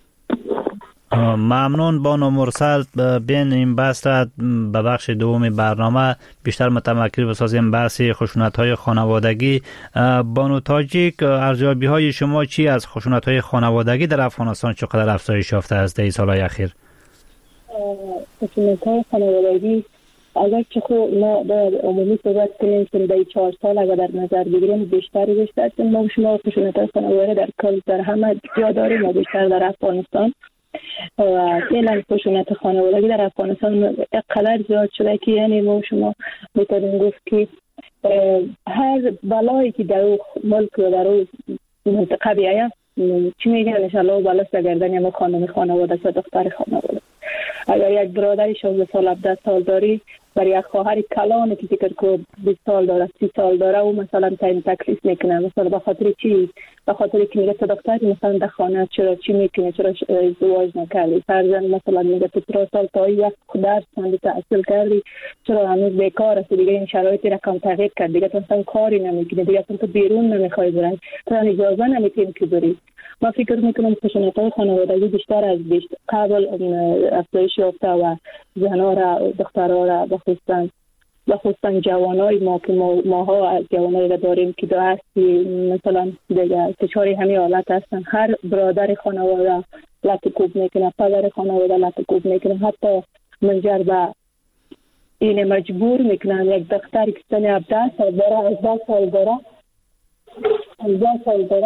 ممنون بانو مرسل. بین این بحث را به بخش دوم برنامه بیشتر متمرکز بسازیم، بحث خشونت های خانوادگی. بانو تاجیک، ارزیابی های شما چی از خشونت های خانوادگی در افغانستان چقدر افزایش یافته است در این سالهای اخیر؟ خشونت های خانوادگی اگر چه خود ما باید عمومی صحبت کنیم که در چهار سال اگر در نظر بگیریم بیشتر بیشتر ما شما خشونت های خانواده در کل در همه جا داریم و بیشتر در افغانستان و فعلا خشونت خانوادگی در افغانستان اقدر زیاد شده که یعنی ما شما میتونیم گفت که هر بلایی که در او ملک و در او منطقه بیاید چی میگن انشالله بلا سگردن یا خانم خانواده است، دختر خانواده. اگر یک برادر شانزده سال هفده سال داری، برای یک خواهر کلانی که فکر که بیست سال داره سی سال داره و مثلا تعیین تکلیف میکنه، مثلا به خاطر چی؟ به خاطر که میگه دختر مثلا در خانه چرا چی میکنه، چرا ازدواج نکردی، فرزند مثلا میگه تو سال تا یک درس خوندی تحصیل کردی چرا هنوز بیکار هستی، دیگه این شرایطی را کم تغییر کرد، دیگه تو کاری نمیکنی، دیگه تو بیرون نمیخوای بری، تو اجازه نمیتونی که بری. ما فکر میکنم خشونت‌های خانوادگی بیشتر از بیشتر قبل افزایش یافته و زنها را، دخترها را بخصوصا بخصوصا جوانای ما که ما ماها از جوانایی را داریم که دو هستی مثلا دیگه تشاری همین حالت هستن، هر برادر خانواده لط کوب میکنه، پدر خانواده لط کوب میکنه، حتی منجر به این مجبور میکنن یک دختر که سن هفده سال داره، هجده سال داره هجده سال داره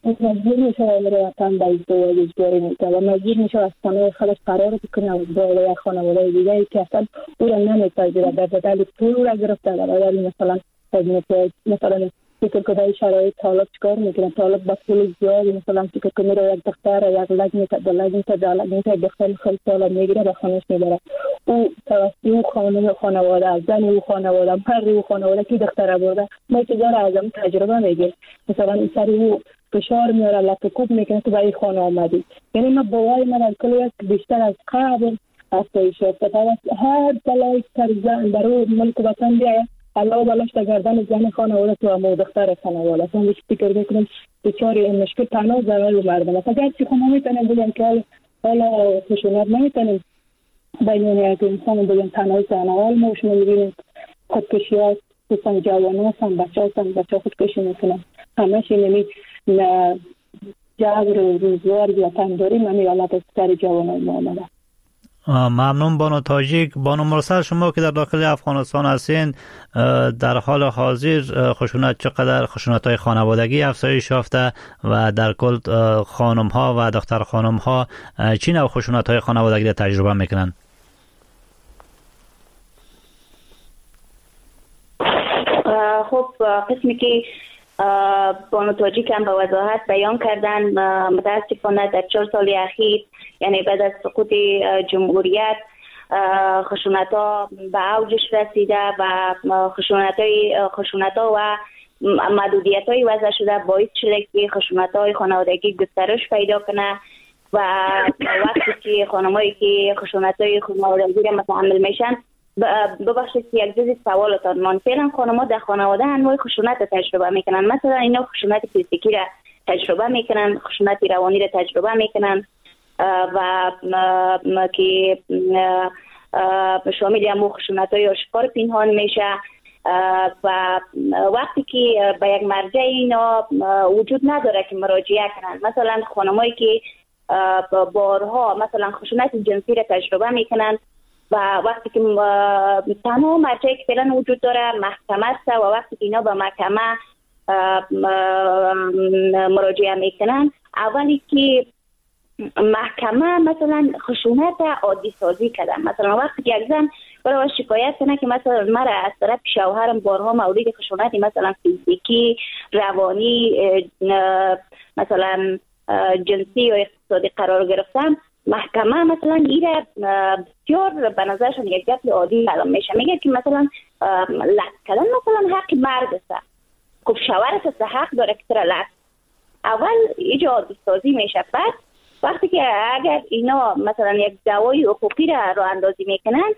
مجبور میشه امر وطن به ازدواج اجباری میکنه و مجبور میشه از خانه خودش فرار بکنه و با یک خانواده دیگه که اصلا او را نمیپذیره، در بدل پول را گرفته در بدل مثلا مثلا فکر کنه شرایط طالب چیکار میکنه، طالب با پول زیادی مثلا فکر کنه میره یک دختر یک لگ میته با لگ میته با لگ میته دختر خیلی طالب میگیره به خانهش میبره. او توسط او خانم خانواده زن او خانواده مرد او خانواده کی دختر برده ما که داره از اون تجربه میگه مثلا این سری او فشار میاره لطه کوب میکنه تو به این خانه آمدی. یعنی ما باوری من از کل یک بیشتر از قبل افزایش یافته هر بلایی سر زن در او ملک وطن بیاید الله بلاش تا گردن زن خانواده تو هم دختر خانواده اصلا بهش فکر میکنم بیچاره این مشکل تنها ضرر مردم است. اگر چی خود ما میتونیم بگیم که حالا خشونت نمیتونیم بین یک انسان بگیم تنها زن حال ما شما میبینیم خودکشی ها بسن جوان هستن بچه هستن بچه خودکشی میکنن همش اینمی جبر روزوار یا تنداری من حالت سر جوان های ما آمده. ممنون بانو تاجیک. بانو مرسل شما که در داخل افغانستان هستین در حال حاضر خشونت چقدر خشونت های خانوادگی افزایش یافته و در کل خانم ها و دختر خانم ها چی نوع خشونت های خانوادگی را تجربه میکنن؟ خب قسمی که بانو تاجیک هم به وضاحت بیان کردن متاسفانه در چهار سال اخیر یعنی بعد از سقوط جمهوریت خشونت ها به اوجش رسیده و خشونت های خشونت ها و محدودیت های وضع شده باعث شده که خشونت های خانوادگی گسترش پیدا کنه و وقتی که خانمایی که خشونت های خانوادگی را متحمل میشن ببخشید که یک جزء سوالتان من فعلا خانم‌ها در خانواده انواع خشونت را تجربه میکنن. مثلا اینا خشونت فیزیکی را تجربه میکنن، خشونت روانی را تجربه میکنن و که شامل همون خشونت های آشکار پنهان میشه و وقتی که به یک مرجع اینا وجود نداره که مراجعه کنن. مثلا خانمایی که بارها مثلا خشونت جنسی را تجربه میکنن و وقتی که تمام مرجعی که فعلا وجود داره محکمه است و وقتی که اینا به محکمه مراجعه میکنن اولی که محکمه مثلا خشونت عادی سازی کردن. مثلا وقتی که یک زن برای شکایت کنه که مثلا مرا از طرف شوهرم بارها مورد خشونتی مثلا فیزیکی، روانی، مثلا جنسی یا اقتصادی قرار گرفتم، محکمه مثلا ایره بسیار به نظرشون یک گپ عادی معلوم میشه. میگه که مثلا لط کردن مثلا حق مرد است. خب شوهرت است حق داره که تر لط. اول ایجا عادی سازی میشه. بعد وقتی که اگر اینا مثلا یک دعوای حقوقی را راه اندازی میکنن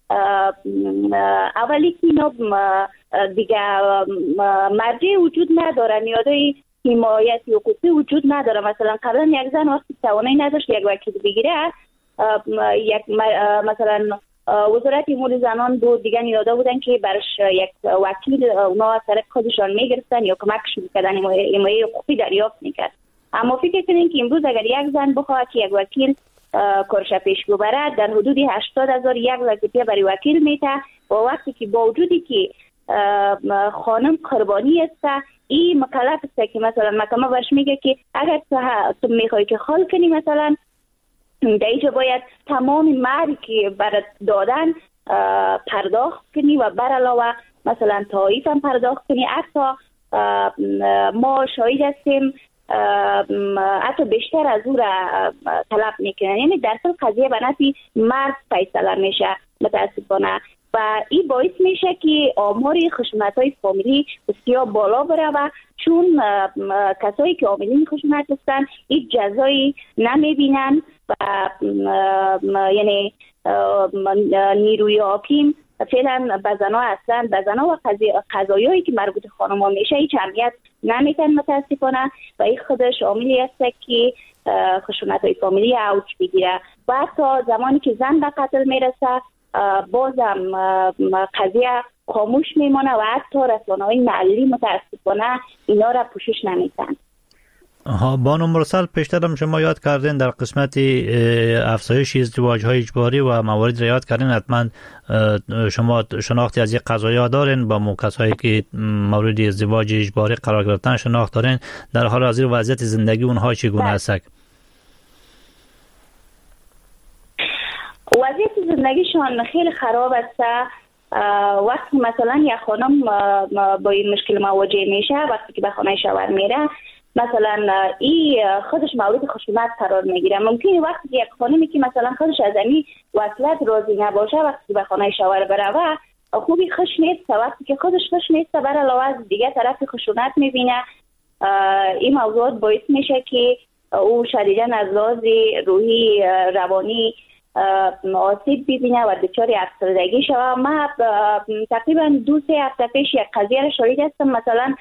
اولی که اینا دیگه مرجع وجود نداره، نیازهای حمایت حقوقی وجود نداره. مثلا قبلا یک زن وقتی توانایی نداشت یک وکیل بگیره یک مثلا وزارت امور زنان دو دیگه نیاده بودن که برش یک وکیل اونا از طرف خودشان میگرفتن یا کمکش میکردن حمایت حقوقی دریافت میکرد. اما فکر کنین که امروز اگر یک زن بخواد که یک وکیل کارش پیش ببره در حدود هشتاد هزار یک روپیه برای وکیل میته و وقتی که با وجودی که خانم قربانی است این مکلف است که مثلا محکمه برش میگه که اگر تو میخوای که خال کنی مثلا در اینجا باید تمام مهری که برات دادن پرداخت کنی و بر علاوه مثلا تایید هم پرداخت کنی. حتی ما شاهد هستیم حتی بیشتر از او را طلب میکنن. یعنی در کل قضیه به نفع مرد فیصله میشه متاسفانه و این باعث میشه که آمار خشونت‌های فامیلی بسیار بالا بره و چون کسایی که عاملین خشونت هستن این جزایی نمیبینن و یعنی نیروی حاکم فعلا به زنها هستن به زنها و قضایایی که مربوط خانم‌ها میشه هیچ اهمیت نمیتن متاسفانه و این خودش عاملی است که خشونت‌های فامیلی اوج بگیره و حتی زمانی که زن به قتل میرسه بازم قضیه خاموش میمانه و حتی رسانه‌های محلی متاسفانه اینا را پوشش نمیدن. ها بانو مرسل، پیشترم شما یاد کردین در قسمت افزایش ازدواج های اجباری و موارد را یاد کردین. حتما شما شناختی از یک قضایا دارین با مو کسایی که مورد ازدواج اجباری قرار گرفتن شناخت دارین. در حال حاضر وضعیت زندگی اونها چگونه است؟ وضعیت زندگیشان خیلی خراب است. وقتی مثلا یک خانم با این مشکل مواجه میشه، وقتی که به خانه شوهر میره، مثلا ای خودش مورد خشونت قرار میگیره. ممکنه وقتی یک خانمی که مثلا خودش از این وصلت راضی نباشه، وقتی به خانه شوهر بره خوبی خوش نیست، وقتی که خودش خوش نیست بر علاوه از دیگه طرف خشونت میبینه. این موضوعات باعث میشه که او شدیداً از لحاظ روحی روانی آسیب ببینه و دچار افسردگی شود. من تقریبا دو سه هفته پیش یک قضیه را شاهد هستم. مثلا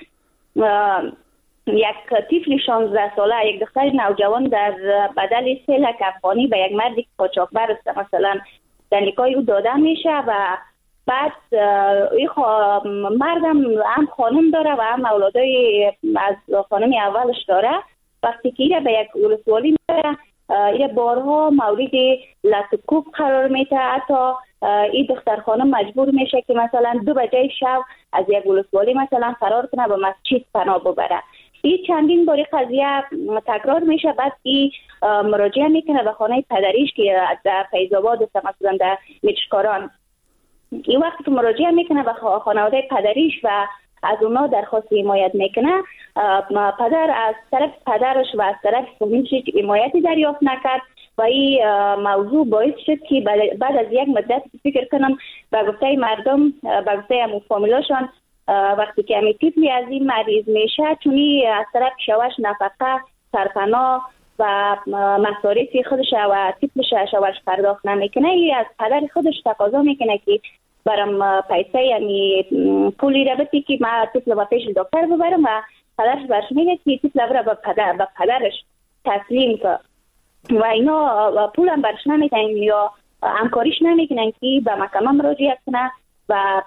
یک طفل شانزده ساله، یک دختر نوجوان در بدل سه لک افغانی به یک مرد قاچاقبر است مثلا در نکاح او داده میشه و بعد این مردم هم خانم داره و هم اولادای از خانم اولش داره. وقتی که به یک ولسوالی میره، این بارها مورد لطکوب قرار میده. حتی این دختر خانم مجبور میشه که مثلا دو بجه شب از یک ولسوالی مثلا فرار کنه به مسجد پناه ببره. این چندین باری قضیه تکرار میشه. بعد این مراجعه میکنه به خانه پدریش که در فیض آباد است، مثلا در میچکاران. این وقت که مراجعه میکنه به خانواده پدریش و از اونا درخواست حمایت میکنه، پدر از طرف پدرش و از طرف فامیلش حمایتی دریافت نکرد و این موضوع باعث شد که بعد از یک مدت فکر کنم به گفته مردم، به گفته همون فامیلاشان، وقتی که همی طفلی از این مریض میشه، چونی از طرف شوهرش نفقه، سرپناه و مصارف خودش و طفلش شوهرش پرداخت نمیکنه، ای از پدر خودش تقاضا میکنه که برام پیسه یعنی پولی را بدی که ما طفل با پیش دکتر ببرم و پدرش برش میگه که طفل را به پدر به پدرش تسلیم که و اینا پول هم برش نمیدن یا همکاریش نمیکنن که به محکمه مراجعه کنه و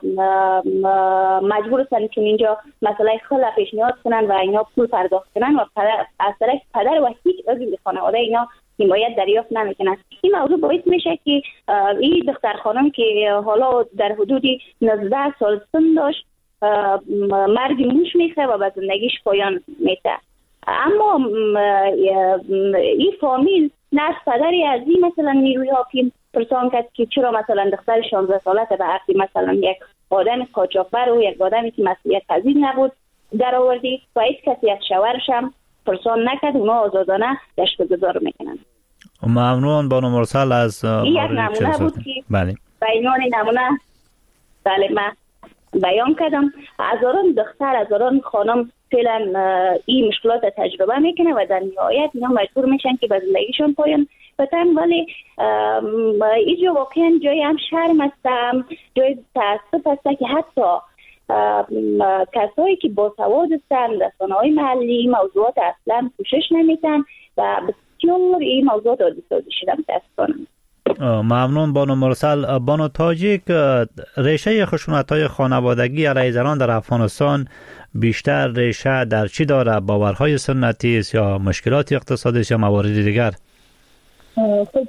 مجبور هستن که اینجا مسئله خلا پیشنهاد کنن و اینا پول پرداخت کنن و پدر از طرف پدر و هیچ عضو خانواده اینا حمایت دریافت نمیکنن. این موضوع باعث میشه که این دختر خانم که حالا در حدود نوزده سال سن داشت، مرگ موش میخه و به زندگیش پایان میده. اما این فامیل نه از پدری از این مثلا نیروی حاکم پرسان کرد که چرا مثلا دختر شانزده ساله به عقد مثلا یک آدم قاچاقبر و یک آدمی که مسئولیت پذیر نبود در آوردی و هیچ کسی از شوهرش هم پرسان نکرد. اونا آزادانه گشت و گذار میکنن. ممنون بانو مرسل از این یک نمونه بود که بله بیان نمونه بله من بیان کردم. هزاران دختر، هزاران خانم فعلا این مشکلات تجربه میکنه و در نهایت اینا مجبور میشن که به زندگیشون پایان بدن. ولی اینجا واقعا جای هم شرم است، هم جای تاسف است که حتی کسایی که با سواد هستند، رسانه‌های محلی موضوعات اصلا کوشش نمیکنن و بسیار این موضوعات عادی سازی شده متاسفانه. ممنون بانو مرسل. بانو تاجیک، ریشه خشونت‌های خانوادگی علیه زنان در افغانستان بیشتر ریشه در چی داره؟ باورهای سنتی است یا مشکلات اقتصادی است یا موارد دیگر؟ خب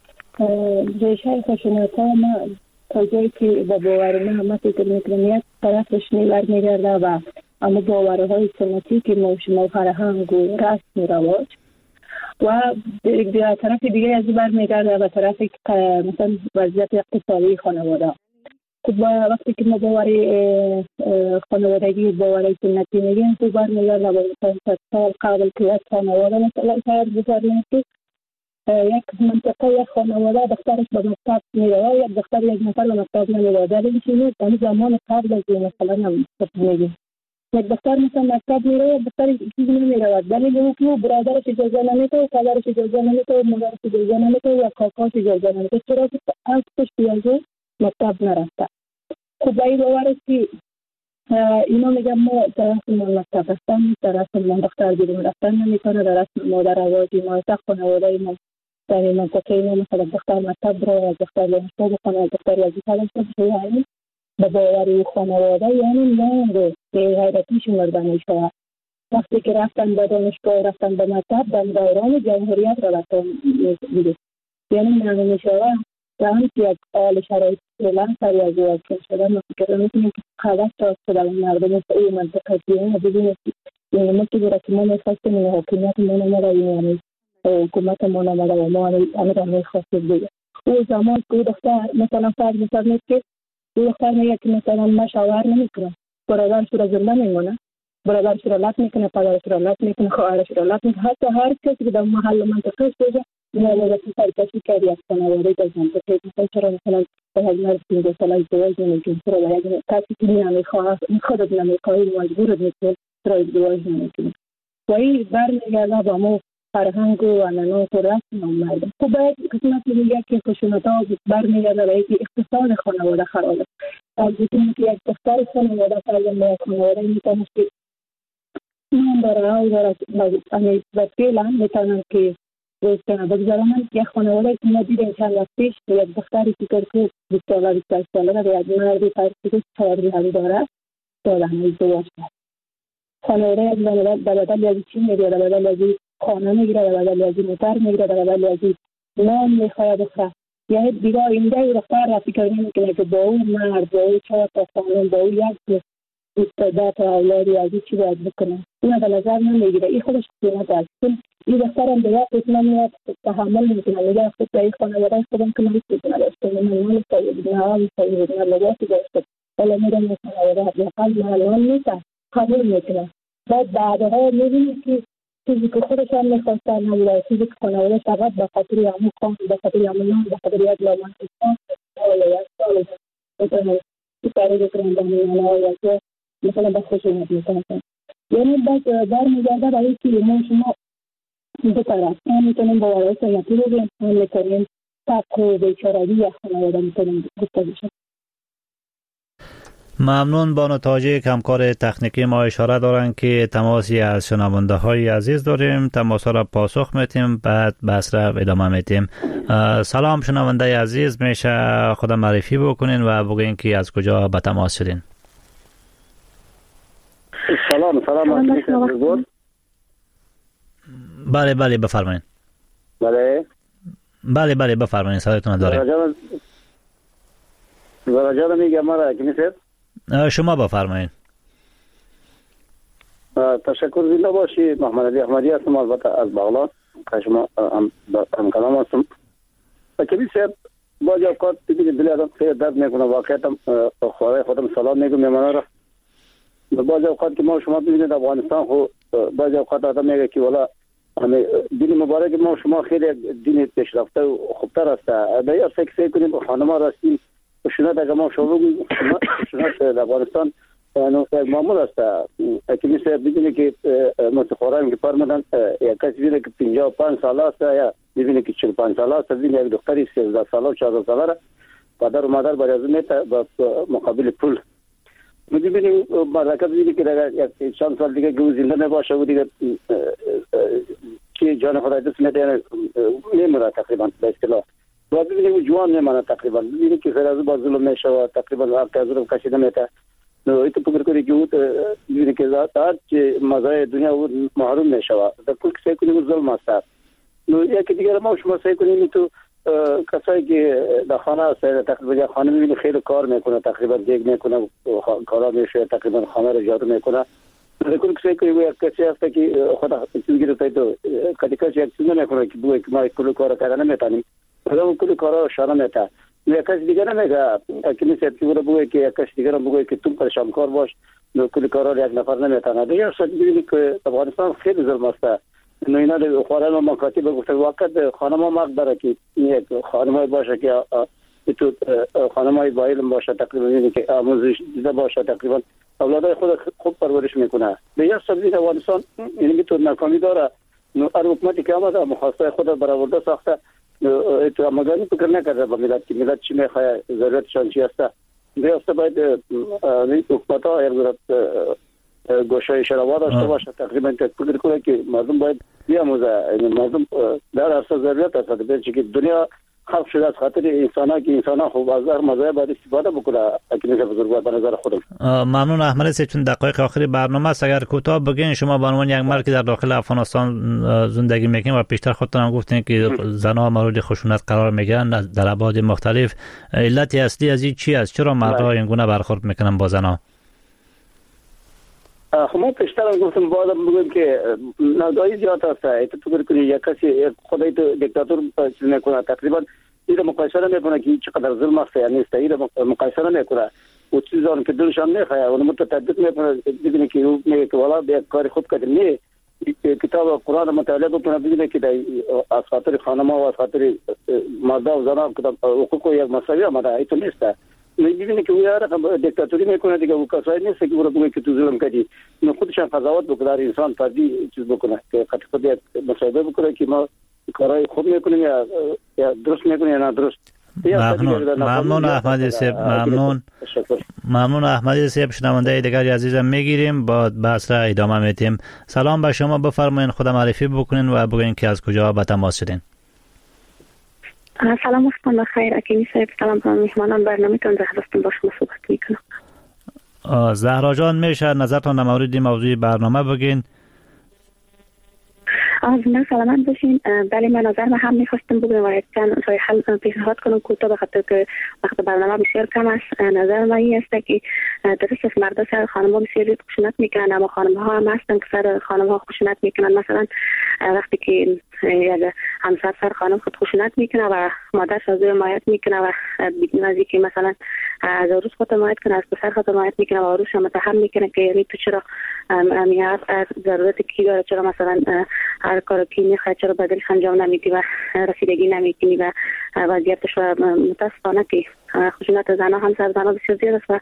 ریشه خشونت‌ها ما تا جایی که با باور ما ما فکر می‌کنیم یک طرفش نیور می‌گرده و اما باورهای سنتی که ما شما فرهنگ و رسم و رواج و در طرف دیگه از بر میگرده به طرف مثلا وضعیت اقتصادی خانواده. خب وقتی که ما باوری خانوادگی باوری سنتی میگیم تو بر میگرده به سال قبل که یک خانواده مثلا شاید بزرگی که یک منطقه یک خانواده دخترش به مکتب میره، یک دختر یک نفر به مکتب نمیره. در این چیزی در زمان قبل از مثلا هم میگیم یک دختر مثلا مکتب میره، یک دختر چیزی نمیره، دلیل اینه که برادرش اجازه نمیده، پدرش اجازه نمیده، مادرش اجازه نمیده یا کاکاش اجازه نمیده، چرا که اصلش بیازه مکتب نرفته. خب این باور است که اینا میگم ما طرف من مکتب هستم، طرف من دختر بیرون رفتن نمیکنه، طرف مادر آوازی ما تا خانواده ما در این منطقه ما مثلا دختر مکتب رو از دختر دانشگاه بخونه، دختر وظیفه داشته باشه، یعنی به باور خانواده یعنی نه به غیرتیشون مردن میشه. وقتی که رفتن به دانشگاه رفتن به مکتب در دوران جمهوریت را رفتن دیده. یعنی معلوم شده که هم که یک آل شرایط فعلا سری از او اکشن شده. ما فکر میکنیم که خواست تا شده مردم ای منطقه دیگه ببینید یعنی ما که برای که ما میخواستیم این حکومت ما نماده یعنی حکومت ما نماده و ما همه را میخواستیم دیگه. او زمان که دختر مثلا فرد میکنه که دختر میگه که مثلا ما شوهر نمیکنم برادرش را زنده میمونه، برادرش را لط میکنه، پدرش را لط میکنه، خواهرش را لط میکنه، حتی هر کسی که در محل منطقه شده میاد که سرکشی کردی از خانواده در منطقه مثلا چرا مثلا به یک مرد پنجاه ساله ازدواج نمیکنی، چرا به یک کسی که نمیخواه خودت نمیخواهی مجبورت میکنی چرا ازدواج نمیکنی. و این برمیگرده با ما فرهنگ و عنعنات و رسم مردم. خب باید قسمت دیگه که خشونت‌ها برمیگرده به اینکه اقتصاد خانواده خراب است. از اینکه یک دختر خانواده فرزند خانواده میتونه که نام داره او داره و فعلا میتونن که روزتنه بگذارن. یک خانواده که ما دیدیم چند وقت پیش یک دختری که کرد بیست ساله بیست پنج ساله و یک مردی فرسیده چهار هم داره دادن ازدواج کرد. خانواده از در بدل از چی میگیره، در بدل از خانه میگیره، در بدل از موتر میگیره، در بدل از نام میخواه بخواه. یعنی دیگه اینده ای دختر را فکر نمیکنه که با اون مرد با اون چهار تا خانم با اون یک بیست تا اولادی از چی باید بکنه. این به نظر نمیگیره. این خودش خیانت است. این دختر هم دیگه قسمه میاد تحمل نمیکنه. میگه خود به این خانواده خودم که نمیست بکنه داشته. من مال سایه نه هم سایه نه لباسی داشته. ولی میره این خانواده حقیقا معلوم نیست. قبول میکنه. بعد بعدها میبینی که چیزی که خودش هم میخواستن نبوده. چیزی که خانواده فقط به خاطر همون کام، به خاطر همون نام، به خاطر یک لامن کشان یا یک سال بکنه. این کاری بکنن به میانه یا مثلا به خشونت میکنن. یعنی بس برمیگرده به اینکه ما شما دو طرف هم میتونیم با وارای سیاتی رو بیم، هم میتونیم تک و بیچارگی یا خانواده میتونیم گفته بشیم. ممنون بانو تاجیک، همکار تکنیکی ما اشاره دارن که تماسی از شنونده های عزیز داریم. تماس را پاسخ میتیم بعد بحث را ادامه میتیم. سلام شنونده عزیز، میشه خودم معرفی بکنین و بگین که از کجا به تماس شدین؟ سلام سلام. بله بله بفرمایید. بله بله بله بفرمایید، صداتون داریم. زراجان میگم مرا که میشه شما بفرمایید. تشکر زنده باشی. محمد علی احمدی هستم، البته از بغلان که شما هم هم کلام هستم. که میشه با اوقات دیگه دل آدم خیلی درد میکنه. واقعا خدای خودم سلام میگم میمانا را. بعضی اوقات که ما شما ببینید افغانستان خو بعضی اوقات آدم میگه که والا همه دین مبارک ما شما خیلی دین پیشرفته و خوبتر است. باید فکر کنیم خانما راستین خشونت اگر ما شروع کنیم خشونت در افغانستان یک معمول است. که مثل ببینید که متخوران که فرمودن یک کسی بینه که پنجاه و پنج ساله است یا ببینه که چهل و پنج ساله است، ببینه یک دختری سیزده ساله و چهارده ساله را پدر و مادر برای از میته با مقابل پول می‌بینیم. مرکز دیگه که در یک چند سال دیگه که زنده نباشه و دیگه که جان خدای دست میده نمیره تقریبا به اصطلاح. و ببینیم جوان نمیمونه تقریبا. ببینیم که خیلی از با ظلم میشه و تقریبا وقت از ظلم کشیده میته. نو ایتو فکر کنی که ببینیم که ذات که مزای دنیا محروم میشه و در کل کسی کنیم ظلم است. نو یکی دیگه ما شما سعی کنیم تو کسایی که در خانه است تقریبا خانه میبینی خیلی کار میکنه، تقریبا دیگ میکنه، کارا میشه، تقریبا خانه رو جارو میکنه. لیکن کسی که یک کسی هست که خدا چیزی رو پیدا کدی کسی یک چیز نمیکنه که بگه که ما کل کار کردن نمیتونیم، خدا کل کارا شانه میته. یک کسی دیگه نمیگه که مثل که رو بگه که یک کسی دیگه رو بگه که تو پرشام کار باش، نو کل کارا یک نفر نمیتونه. دیگه اصلا ببینید که افغانستان خیلی ظلم است. نو اینا در خوران ما مکاتب گفته وقت خانم ما حق داره که یک خانمای باشه که تو خانمای با علم باشه، تقریبا اینه که آموزش دیده باشه، تقریبا اولادای خود خوب پرورش میکنه. به یک سبیل افغانستان این میتونه ناکامی داره. نو هر حکومتی که آمده مخواستای خود برآورده ساخته، تو مگانی فکر نکرده با ملت که ملت چی میخواه، ضرورتشان چی هسته. به هسته باید حکومت ها یک ضرورت گوشای شرابا داشته باشه، تقریبا فکر کنه که مردم باید بیاموزه. مردم در اصل ضرورت هست برچه که دنیا خلق شده از خاطر انسان‌ها که انسان‌ها خوب از هر مزایای باید استفاده بکنه. اکنون بزرگوار به نظر خودم. ممنون احمد صاحب. چون دقایق آخری برنامه است، اگر کوتاه بگین شما به عنوان یک مرد که در داخل افغانستان زندگی میکنین و پیشتر خودتون هم گفتین که زنها مورد خشونت قرار میگیرن در ابعاد مختلف، علت اصلی از این چی است؟ چرا مردها این گونه برخورد میکنن با زنها؟ خب ما پیشتر هم گفتم باید بگویم که نادایی زیاد است. ایت تو فکر کنی یک کسی خدای تو دیکتاتور چیز میکنه، تقریبا این مقایسه نمیکنه که چقدر ظلم است یا نیست. این مقایسه نمیکنه و چیزان که دلش هم نخواه اون متطابق میکنه. ببینید که او میگه که والا به کاری خوب کرد، نه کتاب قرآن مطالعه بکنه ببینید که از خاطر خانم‌ها و از خاطر مردا و زنان حقوق یک مساوی آمده. ایت نیست. می‌بینی که اویا رقم دیکتاتوری میکنه دیگه، او کسایی نیست که برو بگه که تو ظلم کردی. نه خودشان قضاوت بکنه، انسان فردی چیز بکنه که قطع خود یک مصاحبه بکنه که ما کارهای خوب میکنیم یا یا درست میکنیم یا نادرست. ممنون ممنون احمد صاحب. ممنون ممنون احمد صاحب. شنونده دیگری عزیزم میگیریم، با بحث را ادامه میدیم. سلام به شما، بفرمایید خود معرفی بکنین و بگین که از کجا به تماس شدین. سلام وقتتون بخیر. اکیمی صاحب سلام به مهمانان برنامه‌تون. زهرا هستم، با شما صحبت میکنم. زهرا جان، میشه نظرتون در مورد این موضوع برنامه بگین؟ از من سلامت باشین. بله من نظر ما هم میخواستم بگم و چند راه حل پیشنهاد کنم کوتاه، به خاطر که وقت برنامه بسیار کم است. نظر ما این است که درست است مردا سر خانم‌ها بسیار خشونت میکنن، اما خانم‌ها هم هستن که سر خانم‌ها خشونت میکنن. مثلا وقتی که یک همسر سر خانم خود خشونت میکنه و مادرش از او حمایت میکنه و بدون از اینکه مثلا از عروس خود حمایت کنه، از پسر خود حمایت میکنه و عروس هم متهم میکنه که یعنی تو چرا میاد ضرورت کی داره، چرا مثلا هر کار کی میخواد، چرا بدل انجام نمیدی و رسیدگی نمیکنی و وضعیتش و متاسفانه که خشونت زنها هم سر زنها بسیار زیاد است. و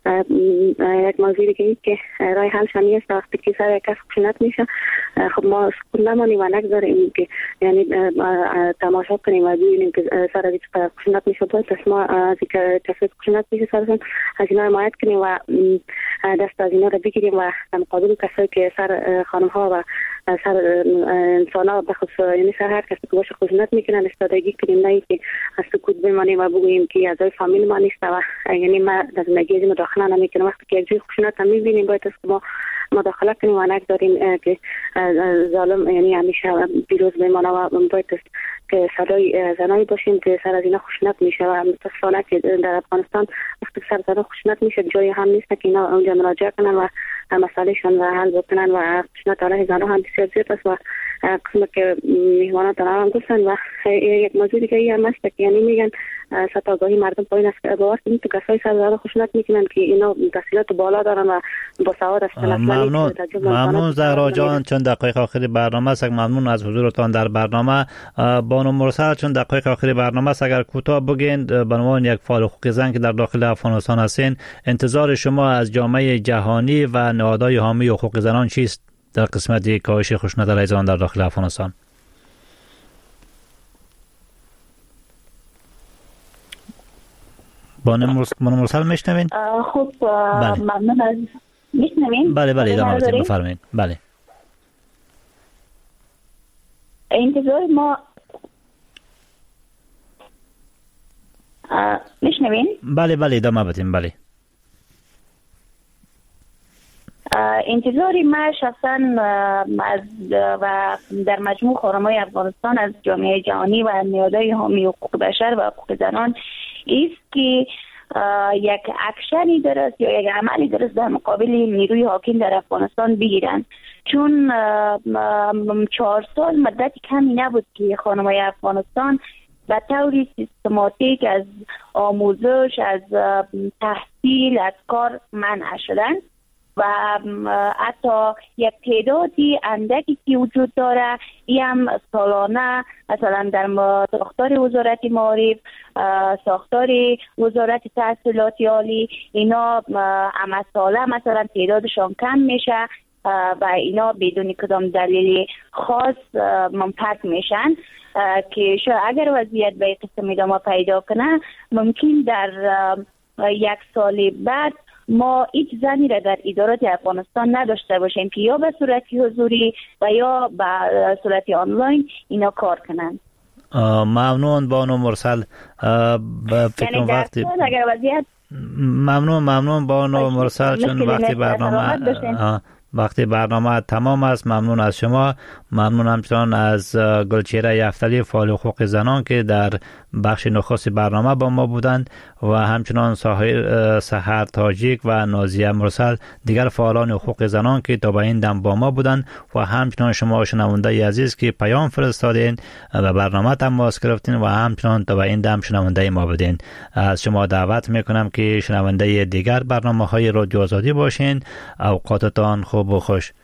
یک موضوع دیگه ای که رای حلش هم است، وقتی که سر یک کس خشونت میشه خب ما سکون نمانیم و نگذاریم که یعنی تماشا کنیم و ببینیم که سر از این خشونت میشه. باید ما از اینکه کسی خشونت میشه سرشون از اینا حمایت کنیم و دست از اینا رو بگیریم و در مقابل کسایی که سر خانم ها و سر انسان ها بخصوص یعنی سر هر کسی که باشه خشونت میکنن استادگی کنیم، نه که از سکوت بمانیم و بگوییم که اعضای فامیل ما نیست و یعنی ما در زندگی از مداخله نمیکنیم. وقتی که یک جای خشونت هم میبینیم باید است که ما مداخله کنیم و نگذاریم که ظالم یعنی همیشه پیروز بمانه و باید است که صدای زنایی باشیم که سر از اینا خشونت میشه. و متاسفانه که در افغانستان وقتی سر زنا خشونت میشه جایی هم نیست که اینا اونجا مراجعه کنن و مسائلشون و حل بکنن و خشونت علیه زنها هم بسیار زیاد است و قسمت که میهمانان دارن هم گفتن. و یک موضوع دیگه ای هم است که یعنی میگن سطح آگاهی مردم پایین است. باور کنید که کسایی سر زنا خشونت میکنن که اینا تحصیلات بالا دارن و با سواد هستن. ممنون ممنون زهرا جان. چون دقایق آخری برنامه است، ممنون از حضورتان در برنامه. بانو مرسل، چون دقایق آخری برنامه است، اگر کوتاه بگین به عنوان یک فعال حقوق زن که در داخل افغانستان هستین، انتظار شما از جامعه جهانی و نهادهای حامی حقوق زنان چیست در قسمت کاهش خشونت علیه زنان در داخل افغانستان؟ بانو مرسل میشنوین؟ خب ممنون از میشنوین؟ بله بله ادامه بدید بفرمایید. بله انتظار ما میشنوین؟ بله بله ادامه بدید. بله انتظاری ما شخصا از و در مجموع خانم‌های افغانستان از جامعه جهانی و نهادهای حامی حقوق بشر و حقوق زنان است که یک اکشنی درست یا یک عملی درست در مقابل نیروی حاکم در افغانستان بگیرن، چون چهار سال مدتی کمی نبود که خانم‌های افغانستان به طور سیستماتیک از آموزش، از تحصیل، از کار منع شدن و حتی یک تعدادی اندکی که وجود داره ای هم سالانه مثلا در ساختار وزارت معارف، ساختار وزارت تحصیلات عالی اینا هم ساله مثلا تعدادشان کم میشه و اینا بدون کدام دلیل خاص منفک میشن که شاید اگر وضعیت به قسم ادامه پیدا کنه ممکن در یک سال بعد ما هیچ زنی را در ادارات افغانستان نداشته باشیم که یا به صورت حضوری و یا به صورت آنلاین اینا کار کنند. ممنون بانو مرسل. فکر وقتی اگر وضعیت ممنون ممنون بانو مرسل، چون وقتی برنامه وقتی برنامه تمام است. ممنون از شما. ممنون همچنان از گلچهره یفتلی فعال حقوق زنان که در بخش نخست برنامه با ما بودند و همچنان سحر تاجیک و نازیه مرسل دیگر فعالان حقوق زنان که تا به این دم با ما بودند و همچنان شما شنونده عزیز که پیام فرستادین و برنامه تماس گرفتین و همچنان تا به این دم شنونده ما بودین. از شما دعوت میکنم که شنونده دیگر برنامه های رادیو آزادی باشین. اوقاتتان خوب و خوش.